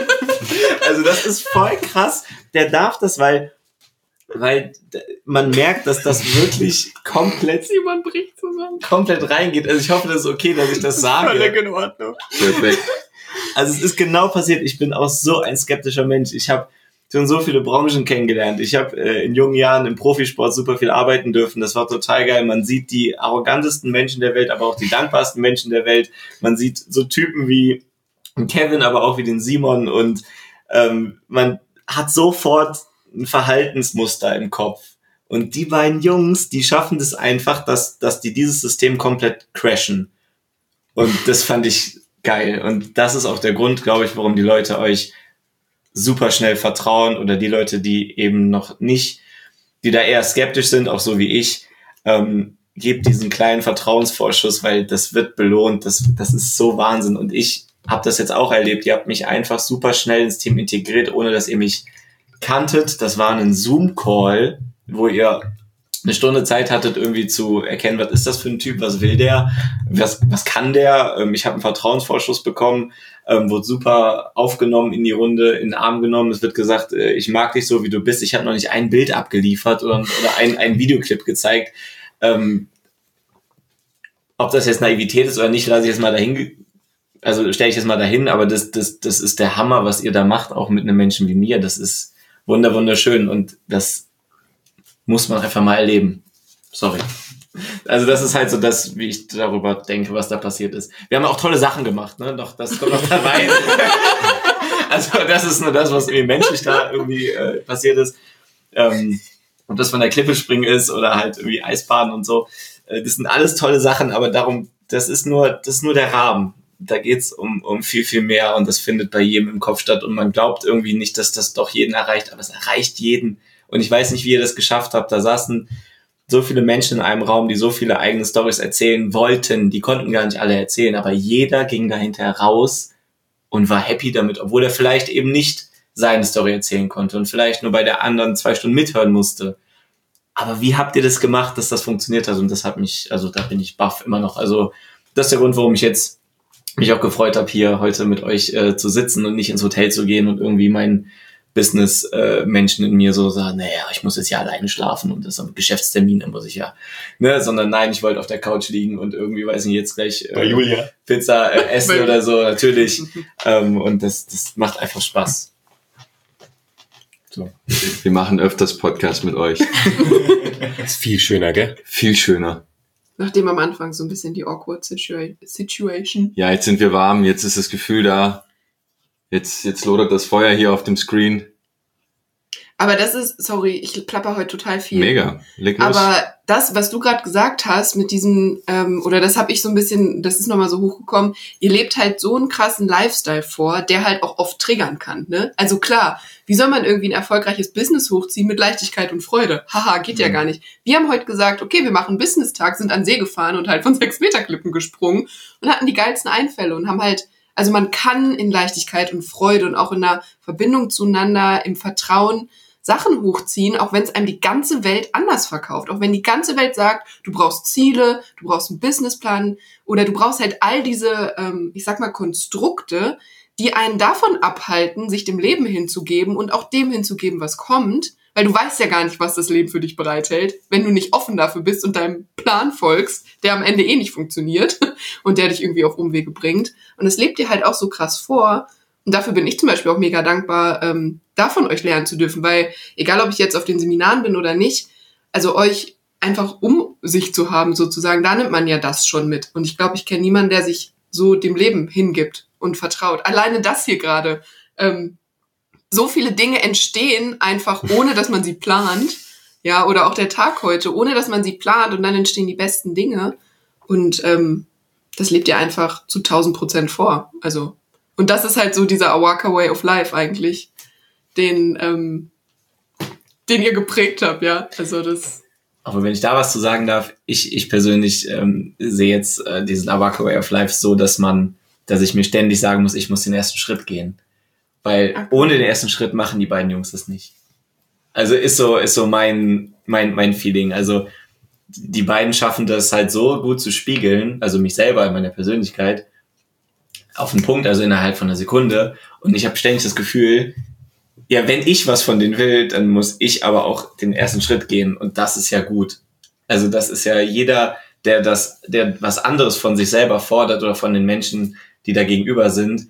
Also das ist voll krass. Der darf das, weil, weil man merkt, dass das wirklich komplett, Simon bricht zusammen. komplett reingeht. Also ich hoffe, das ist okay, dass ich das sage. Völlig in Ordnung. Perfekt. Also es ist genau passiert. Ich bin auch so ein skeptischer Mensch. Ich habe schon so viele Branchen kennengelernt. Ich habe äh, in jungen Jahren im Profisport super viel arbeiten dürfen. Das war total geil. Man sieht die arrogantesten Menschen der Welt, aber auch die dankbarsten Menschen der Welt. Man sieht so Typen wie Kevin, aber auch wie den Simon. Und ähm, man hat sofort ein Verhaltensmuster im Kopf. Und die beiden Jungs, die schaffen das einfach, dass, dass die dieses System komplett crashen. Und das fand ich geil. Und das ist auch der Grund, glaube ich, warum die Leute euch super schnell vertrauen, oder die Leute, die eben noch nicht, die da eher skeptisch sind, auch so wie ich, ähm, gebt diesen kleinen Vertrauensvorschuss, weil das wird belohnt, das, das ist so Wahnsinn. Und ich habe das jetzt auch erlebt, ihr habt mich einfach super schnell ins Team integriert, ohne dass ihr mich kanntet. Das war ein Zoom-Call, wo ihr eine Stunde Zeit hattet, irgendwie zu erkennen, was ist das für ein Typ, was will der, was, was kann der. Ähm, ich habe einen Vertrauensvorschuss bekommen, ähm, wurde super aufgenommen in die Runde, in den Arm genommen. Es wird gesagt, äh, ich mag dich so, wie du bist. Ich habe noch nicht ein Bild abgeliefert oder, oder ein, ein Videoclip gezeigt. Ähm, ob das jetzt Naivität ist oder nicht, lasse ich jetzt mal dahin, also stelle ich jetzt mal dahin, aber das, das, das ist der Hammer, was ihr da macht, auch mit einem Menschen wie mir. Das ist wunder, wunderschön, und das muss man einfach mal erleben. Sorry. Also das ist halt so das, wie ich darüber denke, was da passiert ist. Wir haben auch tolle Sachen gemacht, ne? Doch, das kommt noch dabei. Also das ist nur das, was irgendwie menschlich da irgendwie äh, passiert ist. Ähm, ob das von der Klippe springen ist oder halt irgendwie Eisbaden und so. Äh, das sind alles tolle Sachen, aber darum, das ist nur, das ist nur der Rahmen. Da geht's um, um viel, viel mehr, und das findet bei jedem im Kopf statt, und man glaubt irgendwie nicht, dass das doch jeden erreicht, aber es erreicht jeden. Und ich weiß nicht, wie ihr das geschafft habt. Da saßen so viele Menschen in einem Raum, die so viele eigene Storys erzählen wollten. Die konnten gar nicht alle erzählen, aber jeder ging dahinter raus und war happy damit, obwohl er vielleicht eben nicht seine Story erzählen konnte und vielleicht nur bei der anderen zwei Stunden mithören musste. Aber wie habt ihr das gemacht, dass das funktioniert hat? Und das hat mich, also da bin ich baff immer noch. Also das ist der Grund, warum ich jetzt mich auch gefreut habe, hier heute mit euch äh, zu sitzen und nicht ins Hotel zu gehen und irgendwie mein Business-Menschen in mir so sagen, naja, ich muss jetzt ja alleine schlafen und das am Geschäftstermin, da muss ich ja, ne, sondern nein, ich wollte auf der Couch liegen und irgendwie, weiß nicht, jetzt gleich Bei Julia. Pizza äh, essen oder so, natürlich. ähm, und das, das macht einfach Spaß. So. Wir machen öfters Podcast mit euch. Das ist viel schöner, gell? Viel schöner. Nachdem am Anfang so ein bisschen die awkward situa- Situation. Ja, jetzt sind wir warm, jetzt ist das Gefühl da. Jetzt, jetzt lodert das Feuer hier auf dem Screen. Aber das ist, sorry, ich plapper heute total viel. Mega. Leg los. Aber das, was du gerade gesagt hast mit diesem, ähm, oder das habe ich so ein bisschen, das ist nochmal so hochgekommen, ihr lebt halt so einen krassen Lifestyle vor, der halt auch oft triggern kann, ne? Also klar, wie soll man irgendwie ein erfolgreiches Business hochziehen mit Leichtigkeit und Freude? Haha, geht ja gar nicht. Wir haben heute gesagt, okay, wir machen Business-Tag, sind an den See gefahren und halt von sechs Meter Klippen gesprungen und hatten die geilsten Einfälle und haben halt, also man kann in Leichtigkeit und Freude und auch in einer Verbindung zueinander, im Vertrauen Sachen hochziehen, auch wenn es einem die ganze Welt anders verkauft. Auch wenn die ganze Welt sagt, du brauchst Ziele, du brauchst einen Businessplan oder du brauchst halt all diese, ähm, ich sag mal, Konstrukte, die einen davon abhalten, sich dem Leben hinzugeben und auch dem hinzugeben, was kommt. Weil du weißt ja gar nicht, was das Leben für dich bereithält, wenn du nicht offen dafür bist und deinem Plan folgst, der am Ende eh nicht funktioniert und der dich irgendwie auf Umwege bringt. Und es lebt dir halt auch so krass vor. Und dafür bin ich zum Beispiel auch mega dankbar, ähm, davon euch lernen zu dürfen. Weil egal, ob ich jetzt auf den Seminaren bin oder nicht, also euch einfach um sich zu haben sozusagen, da nimmt man ja das schon mit. Und ich glaube, ich kenne niemanden, der sich so dem Leben hingibt und vertraut. Alleine das hier gerade, ähm, so viele Dinge entstehen einfach, ohne dass man sie plant. Ja, oder auch der Tag heute, ohne dass man sie plant und dann entstehen die besten Dinge. Und ähm, das lebt ihr einfach zu tausend Prozent vor. Also, und das ist halt so dieser Awaka Way of Life eigentlich, den, ähm, den ihr geprägt habt, ja. Also das. Aber wenn ich da was zu sagen darf, ich, ich persönlich ähm, sehe jetzt äh, diesen Awaka Way of Life so, dass man, dass ich mir ständig sagen muss, ich muss den ersten Schritt gehen. Weil okay. Ohne den ersten Schritt machen die beiden Jungs das nicht. Also ist so, ist so mein, mein, mein Feeling. Also die beiden schaffen das halt so gut zu spiegeln, also mich selber in meiner Persönlichkeit, auf den Punkt, also innerhalb von einer Sekunde. Und ich habe ständig das Gefühl, ja, wenn ich was von denen will, dann muss ich aber auch den ersten Schritt gehen. Und das ist ja gut. Also das ist ja jeder, der das, der was anderes von sich selber fordert oder von den Menschen, die da gegenüber sind,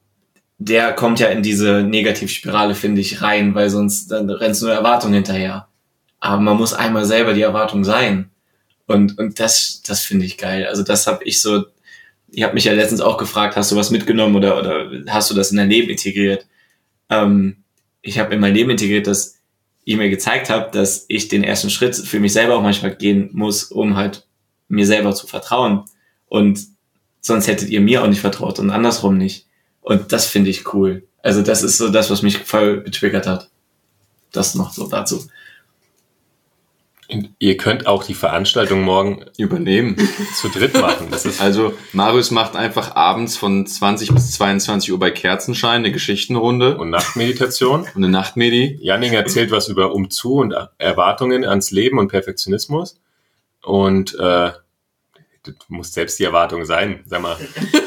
der kommt ja in diese Negativspirale, finde ich, rein, weil sonst dann rennst du nur Erwartungen hinterher. Aber man muss einmal selber die Erwartung sein. Und und das das finde ich geil. Also das habe ich so, ich habe mich ja letztens auch gefragt, hast du was mitgenommen oder oder hast du das in dein Leben integriert? Ähm, ich habe in mein Leben integriert, dass ich mir gezeigt habe, dass ich den ersten Schritt für mich selber auch manchmal gehen muss, um halt mir selber zu vertrauen. Und sonst hättet ihr mir auch nicht vertraut und andersrum nicht. Und das finde ich cool. Also das ist so das, was mich voll getriggert hat. Das noch so dazu. Und ihr könnt auch die Veranstaltung morgen übernehmen. Zu dritt machen. Das ist also Marius macht einfach abends von zwanzig bis zweiundzwanzig Uhr bei Kerzenschein eine Geschichtenrunde. Und Nachtmeditation. Und eine Nachtmedi. Janning erzählt was über Umzu und Erwartungen ans Leben und Perfektionismus. Und äh, du musst selbst die Erwartung sein, sag mal.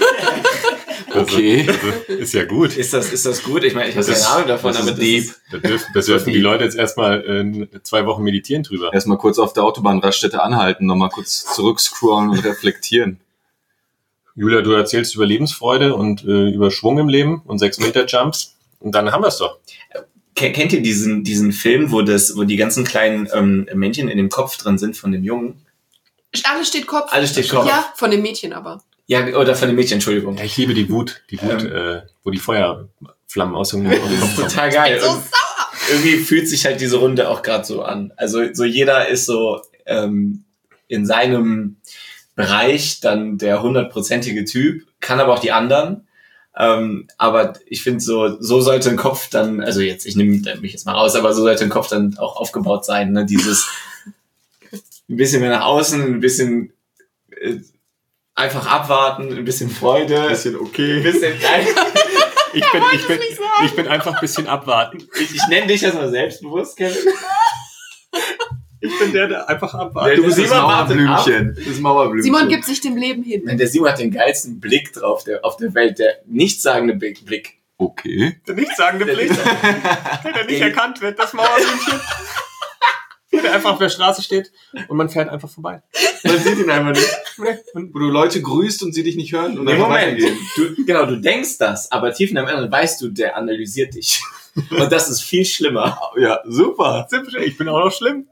Okay. Also, also ist ja gut. Ist das, ist das gut? Ich meine, ich habe keine Ahnung davon, aber deep. Da dürfen, da dürfen die Leute jetzt erstmal äh, zwei Wochen meditieren drüber. Erstmal kurz auf der Autobahnraststätte anhalten, nochmal kurz zurückscrollen und reflektieren. Julia, du erzählst über Lebensfreude und äh, über Schwung im Leben und sechs Meter Jumps. Und dann haben wir es doch. Kennt ihr diesen, diesen Film, wo das, wo die ganzen kleinen ähm, Männchen in dem Kopf drin sind von dem Jungen? Alles steht Kopf. Alles steht Kopf. Ja, von dem Mädchen aber. Ja, oder von dem Mädchen, Entschuldigung. Ja, ich liebe die Wut, die Wut, ähm, äh, wo die Feuerflammen aus dem Kopf kommen. Total geil. So sauer. Irgendwie fühlt sich halt diese Runde auch gerade so an. Also so jeder ist so ähm, in seinem Bereich dann der hundertprozentige Typ, kann aber auch die anderen. Ähm, aber ich finde so, so sollte ein Kopf dann, also jetzt, ich nehme mich jetzt mal raus, aber so sollte ein Kopf dann auch aufgebaut sein, ne? Dieses ein bisschen mehr nach außen, ein bisschen äh, einfach abwarten, ein bisschen Freude. Ein bisschen okay. Ein bisschen, nein. Ich bin, ich bin, ich bin einfach ein bisschen abwarten. Ich, ich nenne dich erstmal selbstbewusst, Kevin. Ich bin der, der einfach abwartet. Du bist das Mauerblümchen. Das Mauerblümchen. Simon gibt sich dem Leben hin. Der Simon hat den geilsten Blick drauf, der, auf der Welt, der nichtssagende Blick. Okay. Der nichtssagende Blitz, der nicht erkannt wird, das Mauerblümchen. Der einfach auf der Straße steht und man fährt einfach vorbei. Man sieht ihn einfach nicht. Wo du Leute grüßt und sie dich nicht hören und Nee, einfach Moment. weitergehen. Du, genau, du denkst das, aber tief in deinem Inneren weißt du, der analysiert dich. Und das ist viel schlimmer. Ja, super. Ich bin auch noch schlimm.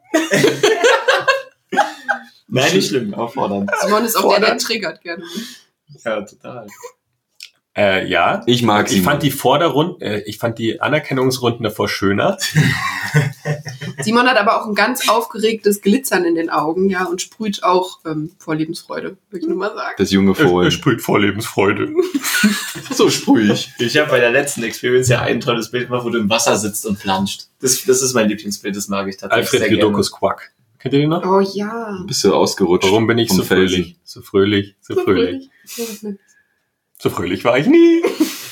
Nein, nicht schlimm, aber fordernd. Simon ist auch der, der triggert gerne. Ja, total. Äh, ja. Ich mag Ich Simon. fand die Vorderrunden, äh, ich fand die Anerkennungsrunden davor schöner. Simon hat aber auch ein ganz aufgeregtes Glitzern in den Augen, ja, und sprüht auch ähm, vor Lebensfreude, würde ich nur mal sagen. Das junge Fohlen. sprüht vor Lebensfreude. So sprüh ich. Ich habe bei der letzten Experience ja ein tolles Bild gemacht, wo du im Wasser sitzt und planscht. Das, das ist mein Lieblingsbild, das mag ich tatsächlich Alfred sehr Jodokus Quack. Kennt ihr den noch? Oh ja. Bist du ausgerutscht? Warum bin ich vom so Felsen? fröhlich? So fröhlich, so, So fröhlich. fröhlich. So fröhlich war ich nie.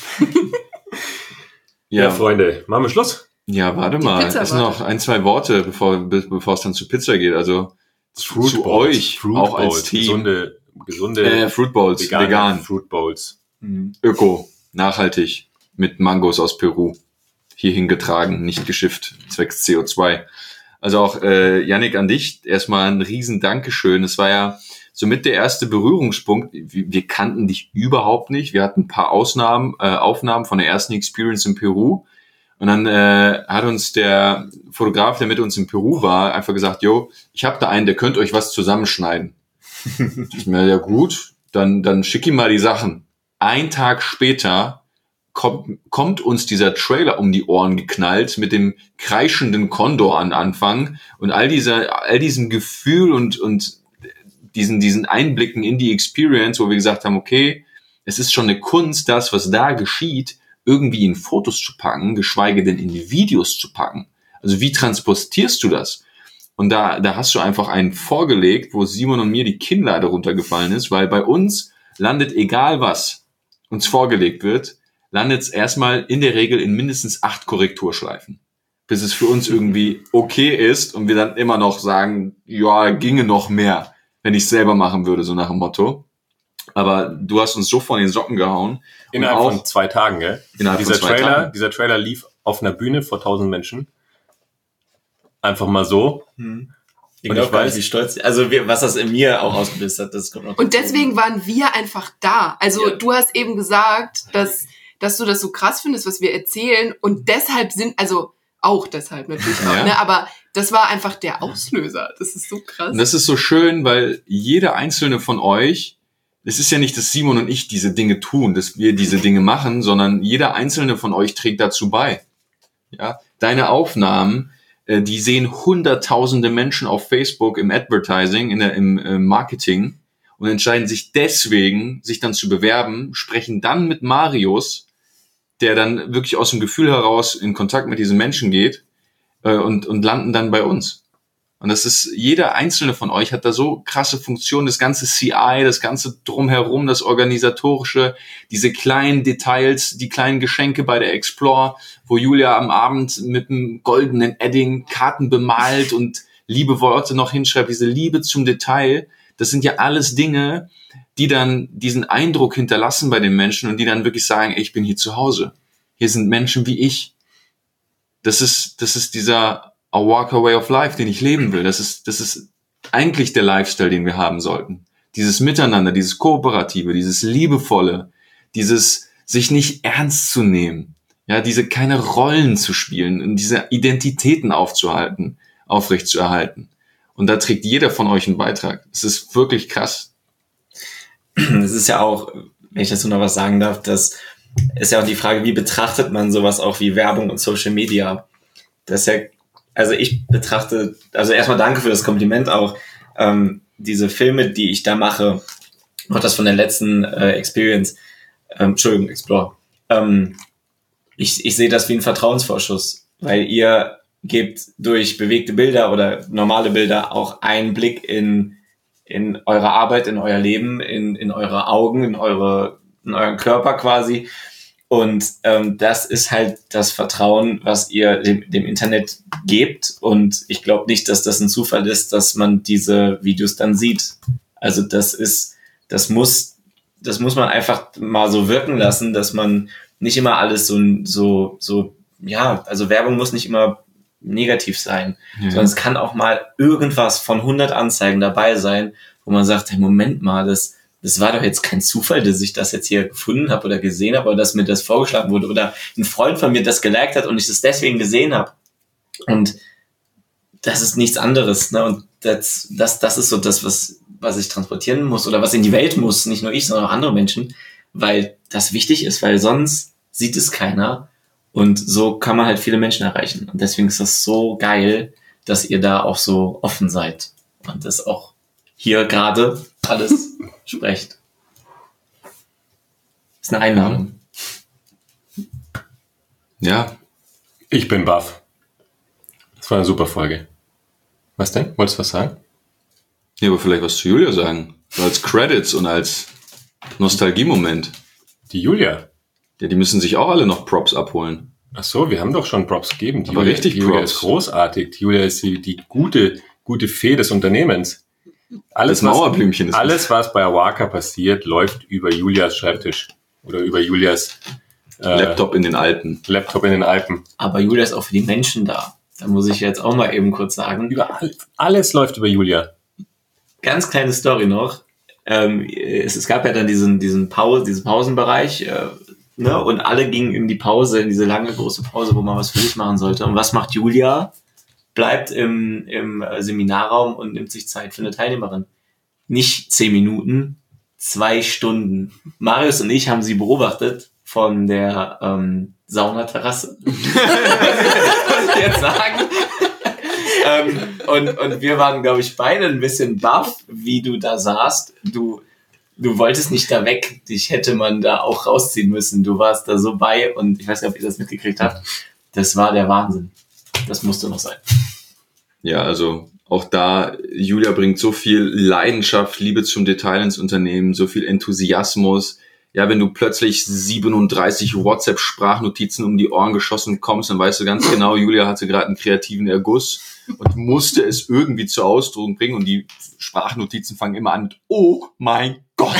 Ja, Ja, Freunde, machen wir Schluss. ja, warte Die mal. Pizza Es sind noch ein, zwei Worte, bevor, be- bevor es dann zu Pizza geht. Also zu, zu Bowls, euch, Fruit auch als Bowls, Team. Gesunde, gesunde Äh, Fruit Bowls, vegane vegan, Fruit Bowls. Mhm. öko, nachhaltig, mit Mangos aus Peru. Hierhin getragen, nicht geschifft, zwecks C O zwei. Also auch äh, Yannick an dich, erstmal ein riesen Dankeschön. Es war ja somit der erste Berührungspunkt. Wir, wir kannten dich überhaupt nicht. Wir hatten ein paar Ausnahmen, äh, Aufnahmen von der ersten Experience in Peru. Und dann äh, hat uns der Fotograf, der mit uns in Peru war, einfach gesagt, jo, ich habe da einen, der könnte euch was zusammenschneiden. Ich mir, ja gut, dann, dann schick ihm mal die Sachen. Ein Tag später kommt, kommt uns dieser Trailer um die Ohren geknallt mit dem kreischenden Kondor an Anfang und all dieser, all diesem Gefühl und, und diesen, diesen Einblicken in die Experience, wo wir gesagt haben, okay, es ist schon eine Kunst, das, was da geschieht, irgendwie in Fotos zu packen, geschweige denn in die Videos zu packen. Also wie transportierst du das? Und da, da hast du einfach einen vorgelegt, wo Simon und mir die Kinnlade runtergefallen ist, weil bei uns landet, egal was uns vorgelegt wird, landet es erstmal in der Regel in mindestens acht Korrekturschleifen, bis es für uns irgendwie okay ist und wir dann immer noch sagen, ja, ginge noch mehr, wenn ich es selber machen würde, so nach dem Motto. Aber du hast uns so von den Socken gehauen. Innerhalb und auch von zwei Tagen, gell? innerhalb dieser von zwei Trailer, Tagen. dieser Trailer lief auf einer Bühne vor tausend Menschen. Einfach mal so. Mhm. Ich Und glaube ich gar weiß- nicht, wie stolz, also wir, was das in mir auch ausgelöst hat, das kommt noch Und dazu. deswegen waren wir einfach da. Also Ja. du hast eben gesagt, dass, dass du das so krass findest, was wir erzählen. Und deshalb sind, also auch deshalb natürlich auch, Ja. ne? Aber das war einfach der Auslöser. Das ist so krass. Und das ist so schön, weil jeder einzelne von euch, es ist ja nicht, dass Simon und ich diese Dinge tun, dass wir diese Dinge machen, sondern jeder einzelne von euch trägt dazu bei. Ja, deine Aufnahmen, äh, die sehen hunderttausende Menschen auf Facebook im Advertising, in der, im äh, Marketing und entscheiden sich deswegen, sich dann zu bewerben, sprechen dann mit Marius, der dann wirklich aus dem Gefühl heraus in Kontakt mit diesen Menschen geht äh, und, und landen dann bei uns. Und das ist, jeder einzelne von euch hat da so krasse Funktionen, das ganze C I, das ganze Drumherum, das Organisatorische, diese kleinen Details, die kleinen Geschenke bei der Explore, wo Julia am Abend mit einem goldenen Edding Karten bemalt und liebe Worte noch hinschreibt, diese Liebe zum Detail, das sind ja alles Dinge, die dann diesen Eindruck hinterlassen bei den Menschen und die dann wirklich sagen, ey, ich bin hier zu Hause. Hier sind Menschen wie ich. Das ist, das ist dieser A Walker Way of Life, den ich leben will. Das ist, das ist eigentlich der Lifestyle, den wir haben sollten. Dieses Miteinander, dieses Kooperative, dieses Liebevolle, dieses sich nicht ernst zu nehmen, ja, diese keine Rollen zu spielen und diese Identitäten aufzuhalten, aufrechtzuerhalten. Und da trägt jeder von euch einen Beitrag. Es ist wirklich krass. Es ist ja auch, wenn ich dazu noch was sagen darf, das ist ja auch die Frage, wie betrachtet man sowas auch wie Werbung und Social Media? Das ist ja, also ich betrachte, also erstmal danke für das Kompliment auch, ähm, diese Filme, die ich da mache, auch das von der letzten äh, Experience, ähm, Entschuldigung, Explore, ähm, ich, ich sehe das wie ein Vertrauensvorschuss, weil ihr gebt durch bewegte Bilder oder normale Bilder auch einen Blick in in eure Arbeit, in euer Leben, in, in eure Augen, in eure, in euren Körper quasi. Und ähm, das ist halt das Vertrauen, was ihr dem, dem Internet gebt. Und ich glaube nicht, dass das ein Zufall ist, dass man diese Videos dann sieht. Also das ist, das muss, das muss man einfach mal so wirken lassen, dass man nicht immer alles so, so, so, ja, also Werbung muss nicht immer negativ sein, ja. sondern es kann auch mal irgendwas von hundert Anzeigen dabei sein, wo man sagt, hey, Moment mal, das, das war doch jetzt kein Zufall, dass ich das jetzt hier gefunden habe oder gesehen habe oder dass mir das vorgeschlagen wurde oder ein Freund von mir das geliked hat und ich das deswegen gesehen habe. Und das ist nichts anderes, ne? Und das, das, das ist so das, was, was ich transportieren muss oder was in die Welt muss, nicht nur ich, sondern auch andere Menschen, weil das wichtig ist, weil sonst sieht es keiner und so kann man halt viele Menschen erreichen. Und deswegen ist das so geil, dass ihr da auch so offen seid und das auch hier gerade alles sprecht. Das ist eine Einladung. Ja. Ich bin baff. Das war eine super Folge. Was denn? Wolltest du was sagen? Ja, aber vielleicht was zu Julia sagen. So als Credits und als Nostalgie-Moment. Die Julia. Ja, die müssen sich auch alle noch Props abholen. Ach so, wir haben doch schon Props gegeben. Die Aber Julia, richtig die Julia Props. ist großartig. Die Julia ist die, die gute, gute Fee des Unternehmens. Alles, Das Mauerblümchen ist was, alles, was bei Awaka passiert, läuft über Julias Schreibtisch. Oder über Julias äh, Laptop in den Alpen. Laptop in den Alpen. Aber Julia ist auch für die Menschen da. Da muss ich jetzt auch mal eben kurz sagen. Über all, alles läuft über Julia. Ganz kleine Story noch. Ähm, es, es gab ja dann diesen, diesen Pause, diesen Pausenbereich, äh, ne? Und alle gingen in die Pause, in diese lange, große Pause, wo man was für sich machen sollte. Und was macht Julia? Bleibt im, im Seminarraum und nimmt sich Zeit für eine Teilnehmerin. Nicht zehn Minuten, zwei Stunden. Marius und ich haben sie beobachtet von der ähm, Saunaterrasse. Muss ich jetzt sagen. ähm, und, und wir waren, glaube ich, beide ein bisschen baff, wie du da saßt. Du, du wolltest nicht da weg. Dich hätte man da auch rausziehen müssen. Du warst da so bei und ich weiß nicht, ob ihr das mitgekriegt habt. Das war der Wahnsinn. Das musste noch sein. Ja, also auch da, Julia bringt so viel Leidenschaft, Liebe zum Detail ins Unternehmen, so viel Enthusiasmus. Ja, wenn du plötzlich siebenunddreißig WhatsApp-Sprachnotizen um die Ohren geschossen kommst, dann weißt du ganz genau, Julia hatte gerade einen kreativen Erguss und musste es irgendwie zur Ausdruck bringen. Und die Sprachnotizen fangen immer an mit, oh mein Gott,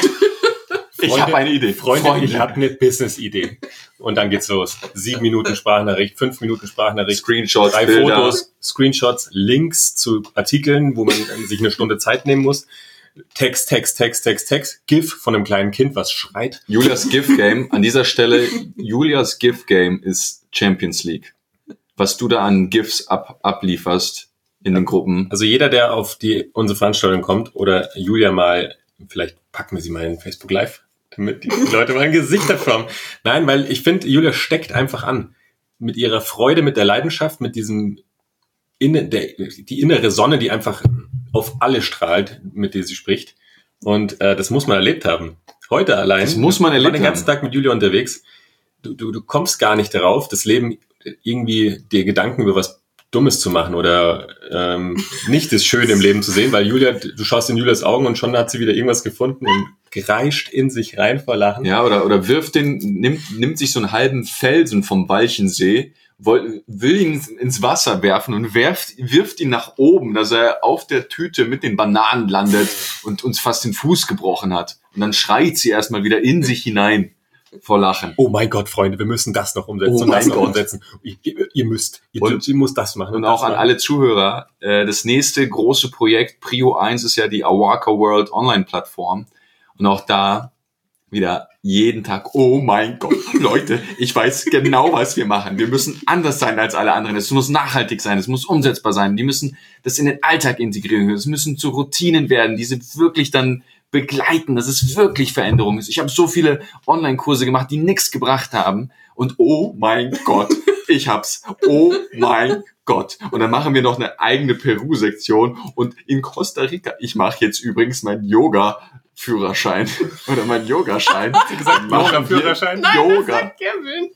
ich habe eine Idee. Freunde, Freunde. Ich habe eine Business-Idee. Und dann geht's los. Sieben Minuten Sprachnachricht, fünf Minuten Sprachnachricht, Screenshots, drei Bilder. Fotos, Screenshots, Links zu Artikeln, wo man sich eine Stunde Zeit nehmen muss. Text, Text, Text, Text, Text, GIF von einem kleinen Kind, was schreit. Julias GIF-Game, an dieser Stelle, Julias GIF-Game ist Champions League. Was du da an GIFs ab, ablieferst in den Gruppen. Also jeder, der auf die unsere Veranstaltung kommt oder Julia mal, vielleicht packen wir sie mal in Facebook Live, damit die Leute mal ein Gesicht davor haben. Nein, weil ich finde, Julia steckt einfach an. Mit ihrer Freude, mit der Leidenschaft, mit diesem, inne, der, die innere Sonne, die einfach auf alle strahlt, mit der sie spricht. Und äh, das muss man erlebt haben. Heute allein. Das muss man erlebt haben. Ich war den ganzen Tag mit Julia unterwegs. Du, du, du kommst gar nicht darauf, das Leben irgendwie dir Gedanken über was Dummes zu machen oder ähm, nicht das Schöne im Leben zu sehen, weil Julia, du schaust in Julias Augen und schon hat sie wieder irgendwas gefunden und kreischt in sich rein vor Lachen. Ja, oder, oder wirft den, nimmt, nimmt sich so einen halben Felsen vom Walchensee, will, will ihn ins Wasser werfen und werft, wirft ihn nach oben, dass er auf der Tüte mit den Bananen landet und uns fast den Fuß gebrochen hat. Und dann schreit sie erstmal wieder in sich hinein vor Lachen. Oh mein Gott, Freunde, wir müssen das noch umsetzen Oh und das mein noch Gott. umsetzen. Ihr, ihr müsst, ihr, Und- ihr müsst das machen. Und das auch an machen. alle Zuhörer, äh, das nächste große Projekt, Prio eins, ist ja die Awaka World Online-Plattform. Und auch da wieder jeden Tag, oh mein Gott, Leute, ich weiß genau, was wir machen. Wir müssen anders sein als alle anderen. Es muss nachhaltig sein, es muss umsetzbar sein. Die müssen das in den Alltag integrieren. Es müssen zu Routinen werden, die sie wirklich dann begleiten, dass es wirklich Veränderung ist. Ich habe so viele Online-Kurse gemacht, die nichts gebracht haben. Und oh mein Gott, ich hab's. Oh mein Gott. Und dann machen wir noch eine eigene Peru-Sektion. Und in Costa Rica, ich mache jetzt übrigens meinen Yoga-Führerschein oder meinen Yogaschein. Hast du gesagt, Machen wir Yoga-Führerschein? Nein, Yoga. das sagt Kevin.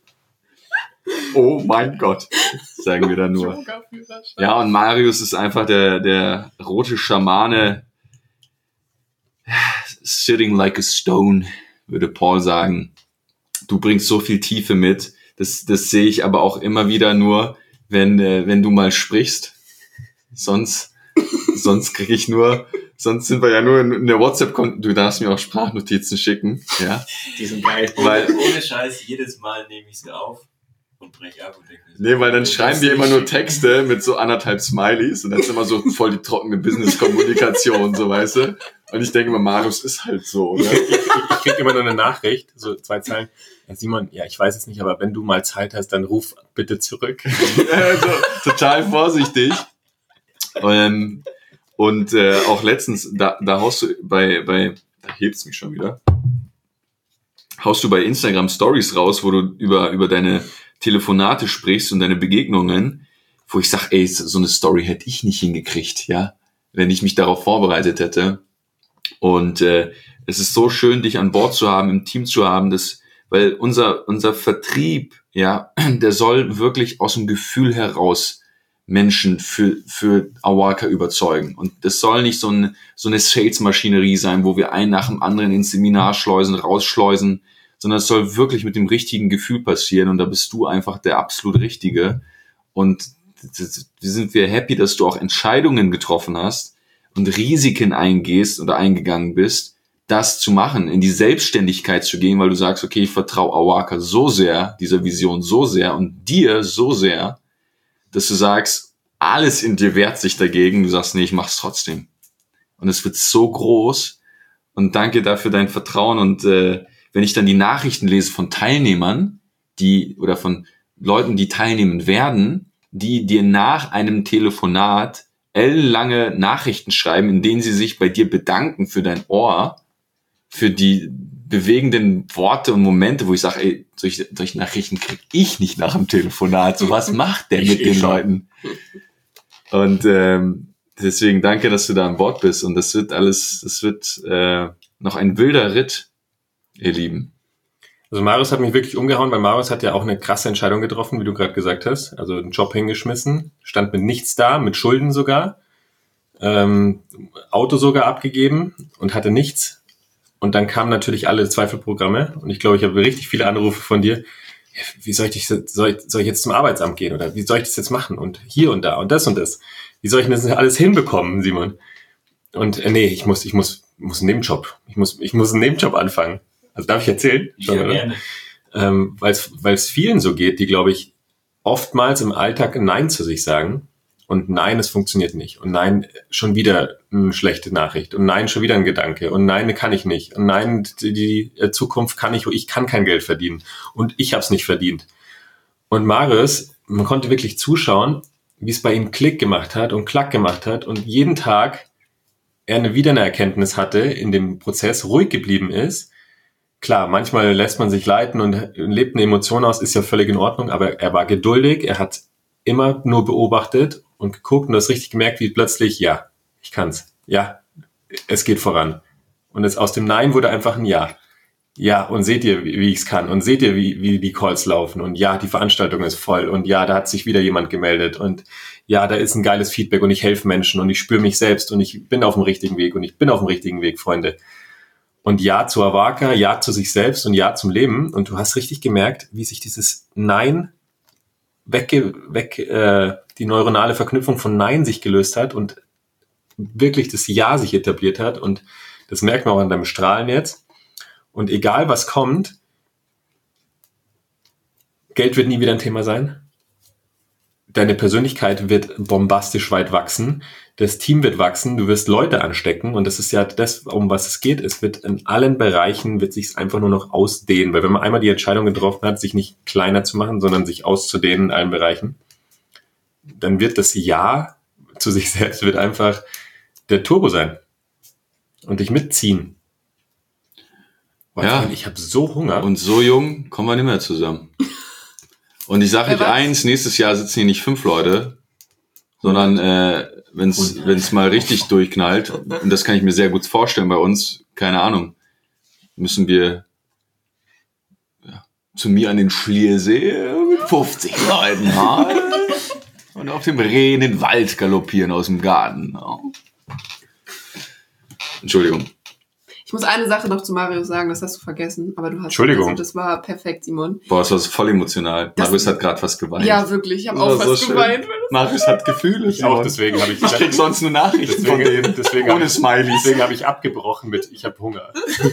Oh mein Gott, sagen wir da nur. Yoga-Führerschein. Ja, und Marius ist einfach der, der rote Schamane. Sitting like a stone, würde Paul sagen. Du bringst so viel Tiefe mit. Das, das sehe ich aber auch immer wieder nur, wenn, äh, wenn du mal sprichst. Sonst, sonst kriege ich nur sonst sind wir ja nur in, in der WhatsApp, du darfst mir auch Sprachnotizen schicken, ja. Die sind geil. Weil, Ohne Scheiß, jedes Mal nehme ich sie auf und breche ab und denke mir so, nee, weil dann das schreiben ist wir immer nur nicht- Texte mit so anderthalb Smileys und dann ist immer so voll die trockene Business-Kommunikation, so weißt du. Und ich denke immer, Marius ist halt so, oder? Ich krieg immer nur eine Nachricht, so zwei Zeilen. Ja, Simon, ja, ich weiß es nicht, aber wenn du mal Zeit hast, dann ruf bitte zurück. Also, total vorsichtig. Ähm, und äh, auch letztens, da, da haust du bei, bei, da hebt's mich schon wieder, haust du bei Instagram Stories raus, wo du über, über deine Telefonate sprichst und deine Begegnungen, wo ich sag, ey, so eine Story hätte ich nicht hingekriegt, ja, wenn ich mich darauf vorbereitet hätte. Und äh, es ist so schön, dich an Bord zu haben, im Team zu haben, dass, weil unser unser Vertrieb, ja, der soll wirklich aus dem Gefühl heraus Menschen für für Awaka überzeugen. Und das soll nicht so eine so eine Sales-Maschinerie sein, wo wir einen nach dem anderen ins Seminar schleusen, rausschleusen, sondern es soll wirklich mit dem richtigen Gefühl passieren. Und da bist du einfach der absolut Richtige. Und wir sind wir happy, dass du auch Entscheidungen getroffen hast und Risiken eingehst oder eingegangen bist, das zu machen, in die Selbstständigkeit zu gehen, weil du sagst, okay, ich vertraue Awaka so sehr, dieser Vision so sehr und dir so sehr, dass du sagst, alles in dir wehrt sich dagegen, du sagst, nee, ich mach's trotzdem. Und es wird so groß und danke dafür dein Vertrauen und äh, wenn ich dann die Nachrichten lese von Teilnehmern, die oder von Leuten, die teilnehmen werden, die dir nach einem Telefonat ellenlange Nachrichten schreiben, in denen sie sich bei dir bedanken für dein Ohr, für die bewegenden Worte und Momente, wo ich sage, ey, solche, solche Nachrichten krieg ich nicht nach dem Telefonat. So, was macht der Ich mit eh den schon. Leuten? Und ähm, deswegen danke, dass du da an Bord bist. Und das wird alles, das wird äh, noch ein wilder Ritt, ihr Lieben. Also Marius hat mich wirklich umgehauen, weil Marius hat ja auch eine krasse Entscheidung getroffen, wie du gerade gesagt hast. Also einen Job hingeschmissen, stand mit nichts da, mit Schulden sogar, ähm, Auto sogar abgegeben und hatte nichts. Und dann kamen natürlich alle Zweifelprogramme und ich glaube, ich habe richtig viele Anrufe von dir. Ja, wie soll ich, soll ich, soll ich jetzt zum Arbeitsamt gehen oder wie soll ich das jetzt machen und hier und da und das und das? Wie soll ich das alles hinbekommen, Simon? Und äh, nee, ich muss, ich muss, muss einen Nebenjob. Ich muss, ich muss einen Nebenjob anfangen. Also darf ich erzählen? Schon, Ja, oder? gerne. Ähm, weil es vielen so geht, die, glaube ich, oftmals im Alltag Nein zu sich sagen. Und nein, es funktioniert nicht. Und nein, schon wieder eine schlechte Nachricht. Und nein, schon wieder ein Gedanke. Und nein, kann ich nicht. Und nein, die, die Zukunft kann ich, ich kann kein Geld verdienen. Und ich habe es nicht verdient. Und Marius, man konnte wirklich zuschauen, wie es bei ihm Klick gemacht hat und Klack gemacht hat. Und jeden Tag er eine, wieder eine Erkenntnis hatte in dem Prozess, ruhig geblieben ist. Klar, manchmal lässt man sich leiten und lebt eine Emotion aus, ist ja völlig in Ordnung, aber er war geduldig, er hat immer nur beobachtet und geguckt und das richtig gemerkt, wie plötzlich, ja, ich kann's, ja, es geht voran. Und es, aus dem Nein wurde einfach ein Ja. Ja, und seht ihr, wie, wie ich's kann und seht ihr, wie, wie die Calls laufen und ja, die Veranstaltung ist voll und ja, da hat sich wieder jemand gemeldet und ja, da ist ein geiles Feedback und ich helfe Menschen und ich spüre mich selbst und ich bin auf dem richtigen Weg und ich bin auf dem richtigen Weg, Freunde. Und Ja zu Awaka, Ja zu sich selbst und Ja zum Leben. Und du hast richtig gemerkt, wie sich dieses Nein weg, weg äh, die neuronale Verknüpfung von Nein sich gelöst hat und wirklich das Ja sich etabliert hat. Und das merkt man auch an deinem Strahlen jetzt. Und egal was kommt, Geld wird nie wieder ein Thema sein. Deine Persönlichkeit wird bombastisch weit wachsen. Das Team wird wachsen. Du wirst Leute anstecken. Und das ist ja das, um was es geht. Es wird in allen Bereichen, wird sich einfach nur noch ausdehnen. Weil wenn man einmal die Entscheidung getroffen hat, sich nicht kleiner zu machen, sondern sich auszudehnen in allen Bereichen, dann wird das Ja zu sich selbst wird einfach der Turbo sein. Und dich mitziehen. Boah, Ja. Ich habe so Hunger. Und so jung kommen wir nicht mehr zusammen. Und ich sage Wer euch weiß. eins, nächstes Jahr sitzen hier nicht fünf Leute, sondern äh, wenn es mal richtig durchknallt, und das kann ich mir sehr gut vorstellen bei uns, keine Ahnung, müssen wir ja, zu mir an den Schliersee mit fünfzig Leuten ha? Und auf dem Reh in den Wald galoppieren aus dem Garten. Ja. Entschuldigung. Ich muss eine Sache noch zu Marius sagen, das hast du vergessen, aber du hast Entschuldigung. Also das war perfekt, Simon. Boah, das war voll emotional. Das- Marius hat gerade was geweint. Ja, wirklich, ich habe Das auch war was so schön. geweint. Marius hat Gefühle. Ich auch, deswegen habe ich, Ich krieg sonst nur Nachrichten von deswegen, denen. deswegen Ohne habe ich, Smileys. deswegen habe ich abgebrochen mit, ich habe Hunger.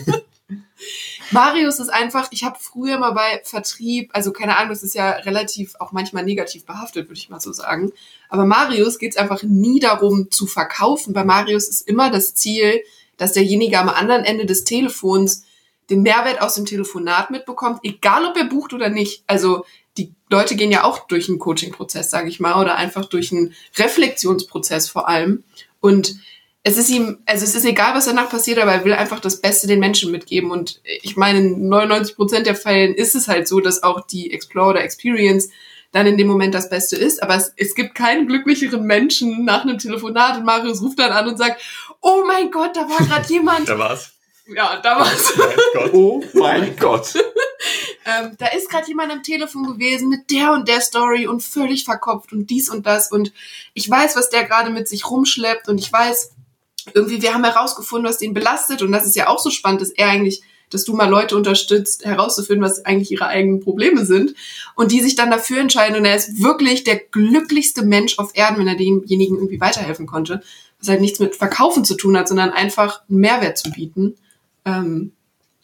Marius ist einfach, ich habe früher mal bei Vertrieb, also keine Ahnung, das ist ja relativ auch manchmal negativ behaftet, würde ich mal so sagen. Aber Marius geht es einfach nie darum zu verkaufen. Bei Marius ist immer das Ziel, dass derjenige am anderen Ende des Telefons den Mehrwert aus dem Telefonat mitbekommt, egal ob er bucht oder nicht. Also die Leute gehen ja auch durch einen Coaching-Prozess, sage ich mal, oder einfach durch einen Reflexionsprozess vor allem. Und es ist ihm, also es ist egal, was danach passiert, aber er will einfach das Beste den Menschen mitgeben. Und ich meine, in neunundneunzig Prozent der Fällen ist es halt so, dass auch die Explore oder Experience dann in dem Moment das Beste ist. Aber es, es gibt keinen glücklicheren Menschen nach einem Telefonat und Marius ruft dann an und sagt, oh mein Gott, da war gerade jemand. Da war's. Ja, da war's. Oh mein Gott. Ähm, da ist gerade jemand am Telefon gewesen mit der und der Story und völlig verkopft und dies und das. Und ich weiß, was der gerade mit sich rumschleppt und ich weiß, irgendwie, wir haben herausgefunden, was den belastet und das ist ja auch so spannend, dass er eigentlich, dass du mal Leute unterstützt, herauszufinden, was eigentlich ihre eigenen Probleme sind und die sich dann dafür entscheiden und er ist wirklich der glücklichste Mensch auf Erden, wenn er demjenigen irgendwie weiterhelfen konnte, was halt nichts mit Verkaufen zu tun hat, sondern einfach einen Mehrwert zu bieten. Ähm,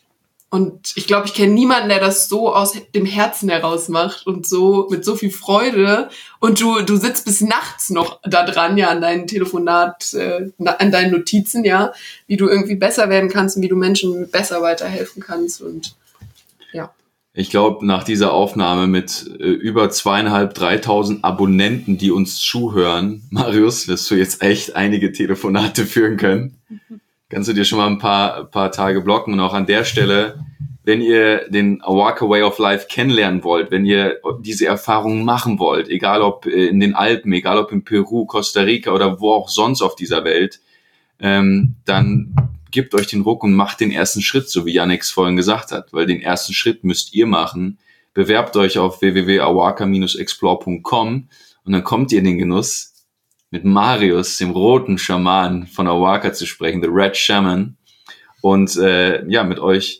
und ich glaube, ich kenne niemanden, der das so aus dem Herzen heraus macht und so mit so viel Freude. Und du du sitzt bis nachts noch da dran, ja, an deinen Telefonat, äh, an deinen Notizen, ja, wie du irgendwie besser werden kannst und wie du Menschen besser weiterhelfen kannst. Und ja. Ich glaube, nach dieser Aufnahme mit äh, über zweieinhalb, dreitausend Abonnenten, die uns zuhören, Marius, wirst du jetzt echt einige Telefonate führen können. Kannst du dir schon mal ein paar, paar Tage blocken. Und auch an der Stelle, wenn ihr den Awaka Way of Life kennenlernen wollt, wenn ihr diese Erfahrungen machen wollt, egal ob in den Alpen, egal ob in Peru, Costa Rica oder wo auch sonst auf dieser Welt, ähm, dann gebt euch den Ruck und macht den ersten Schritt, so wie Yannick vorhin gesagt hat, weil den ersten Schritt müsst ihr machen. Bewerbt euch auf w w w punkt awaka dash explore punkt com und dann kommt ihr in den Genuss, mit Marius, dem roten Schaman von Awaka zu sprechen, the Red Shaman, und äh, ja, mit euch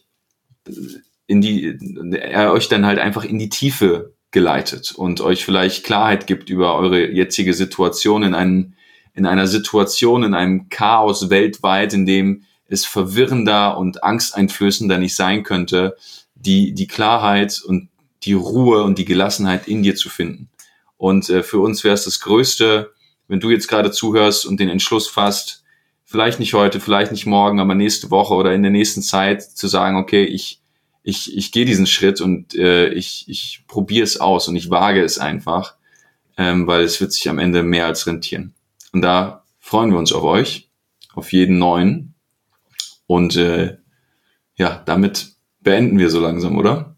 in die, er euch dann halt einfach in die Tiefe geleitet und euch vielleicht Klarheit gibt über eure jetzige Situation in einem, in einer Situation, in einem Chaos weltweit, in dem es verwirrender und angsteinflößender nicht sein könnte, die, die Klarheit und die Ruhe und die Gelassenheit in dir zu finden. Und äh, für uns wäre es das Größte, wenn du jetzt gerade zuhörst und den Entschluss fasst, vielleicht nicht heute, vielleicht nicht morgen, aber nächste Woche oder in der nächsten Zeit zu sagen, okay, ich ich ich gehe diesen Schritt und äh, ich ich probiere es aus und ich wage es einfach, ähm, weil es wird sich am Ende mehr als rentieren. Und da freuen wir uns auf euch, auf jeden neuen. Und äh, ja, damit beenden wir so langsam, oder?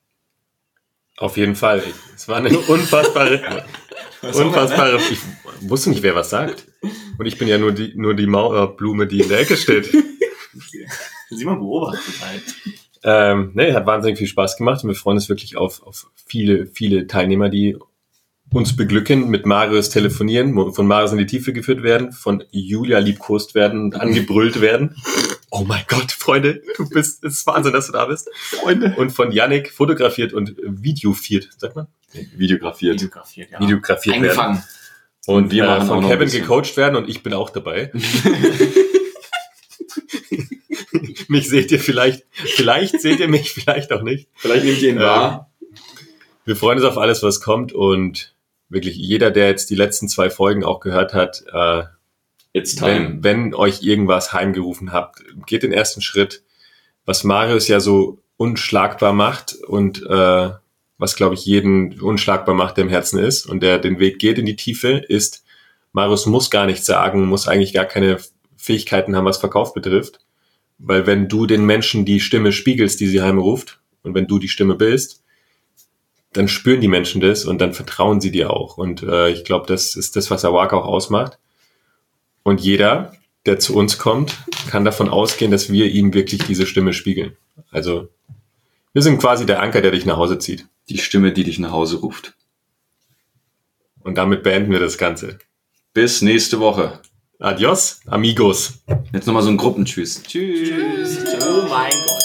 Auf jeden Fall. Es war eine unfassbare, unfassbare, ich wusste nicht, wer was sagt. Und ich bin ja nur die, nur die Mauerblume, die in der Ecke steht. Simon beobachtet halt. Ähm, nee, hat wahnsinnig viel Spaß gemacht und wir freuen uns wirklich auf, auf viele, viele Teilnehmer, die uns beglücken, mit Marius telefonieren, von Marius in die Tiefe geführt werden, von Julia liebkost werden und angebrüllt werden. Oh mein Gott, Freunde, du bist, es ist Wahnsinn, dass du da bist. Freunde. Und von Yannick fotografiert und videofiert, sagt man? Videografiert. Videografiert, ja. Videografiert werden. Eingefangen. Und wir äh, machen auch von noch ein Kevin bisschen. gecoacht werden und ich bin auch dabei. Mich seht ihr vielleicht, vielleicht seht ihr mich, vielleicht auch nicht. Vielleicht nehmt ihr ihn wahr. Wir freuen uns auf alles, was kommt und wirklich jeder, der jetzt die letzten zwei Folgen auch gehört hat, äh, It's time. wenn, wenn euch irgendwas heimgerufen habt, geht den ersten Schritt, was Marius ja so unschlagbar macht und äh, was, glaube ich, jeden unschlagbar macht, der im Herzen ist und der den Weg geht in die Tiefe, ist, Marius muss gar nichts sagen, muss eigentlich gar keine Fähigkeiten haben, was Verkauf betrifft, weil wenn du den Menschen die Stimme spiegelst, die sie heimruft und wenn du die Stimme bist, dann spüren die Menschen das und dann vertrauen sie dir auch. Und äh, ich glaube, das ist das, was Awaka auch ausmacht. Und jeder, der zu uns kommt, kann davon ausgehen, dass wir ihm wirklich diese Stimme spiegeln. Also wir sind quasi der Anker, der dich nach Hause zieht. Die Stimme, die dich nach Hause ruft. Und damit beenden wir das Ganze. Bis nächste Woche. Adios, amigos. Jetzt nochmal so ein Gruppentschüss. Tschüss. Oh mein Gott.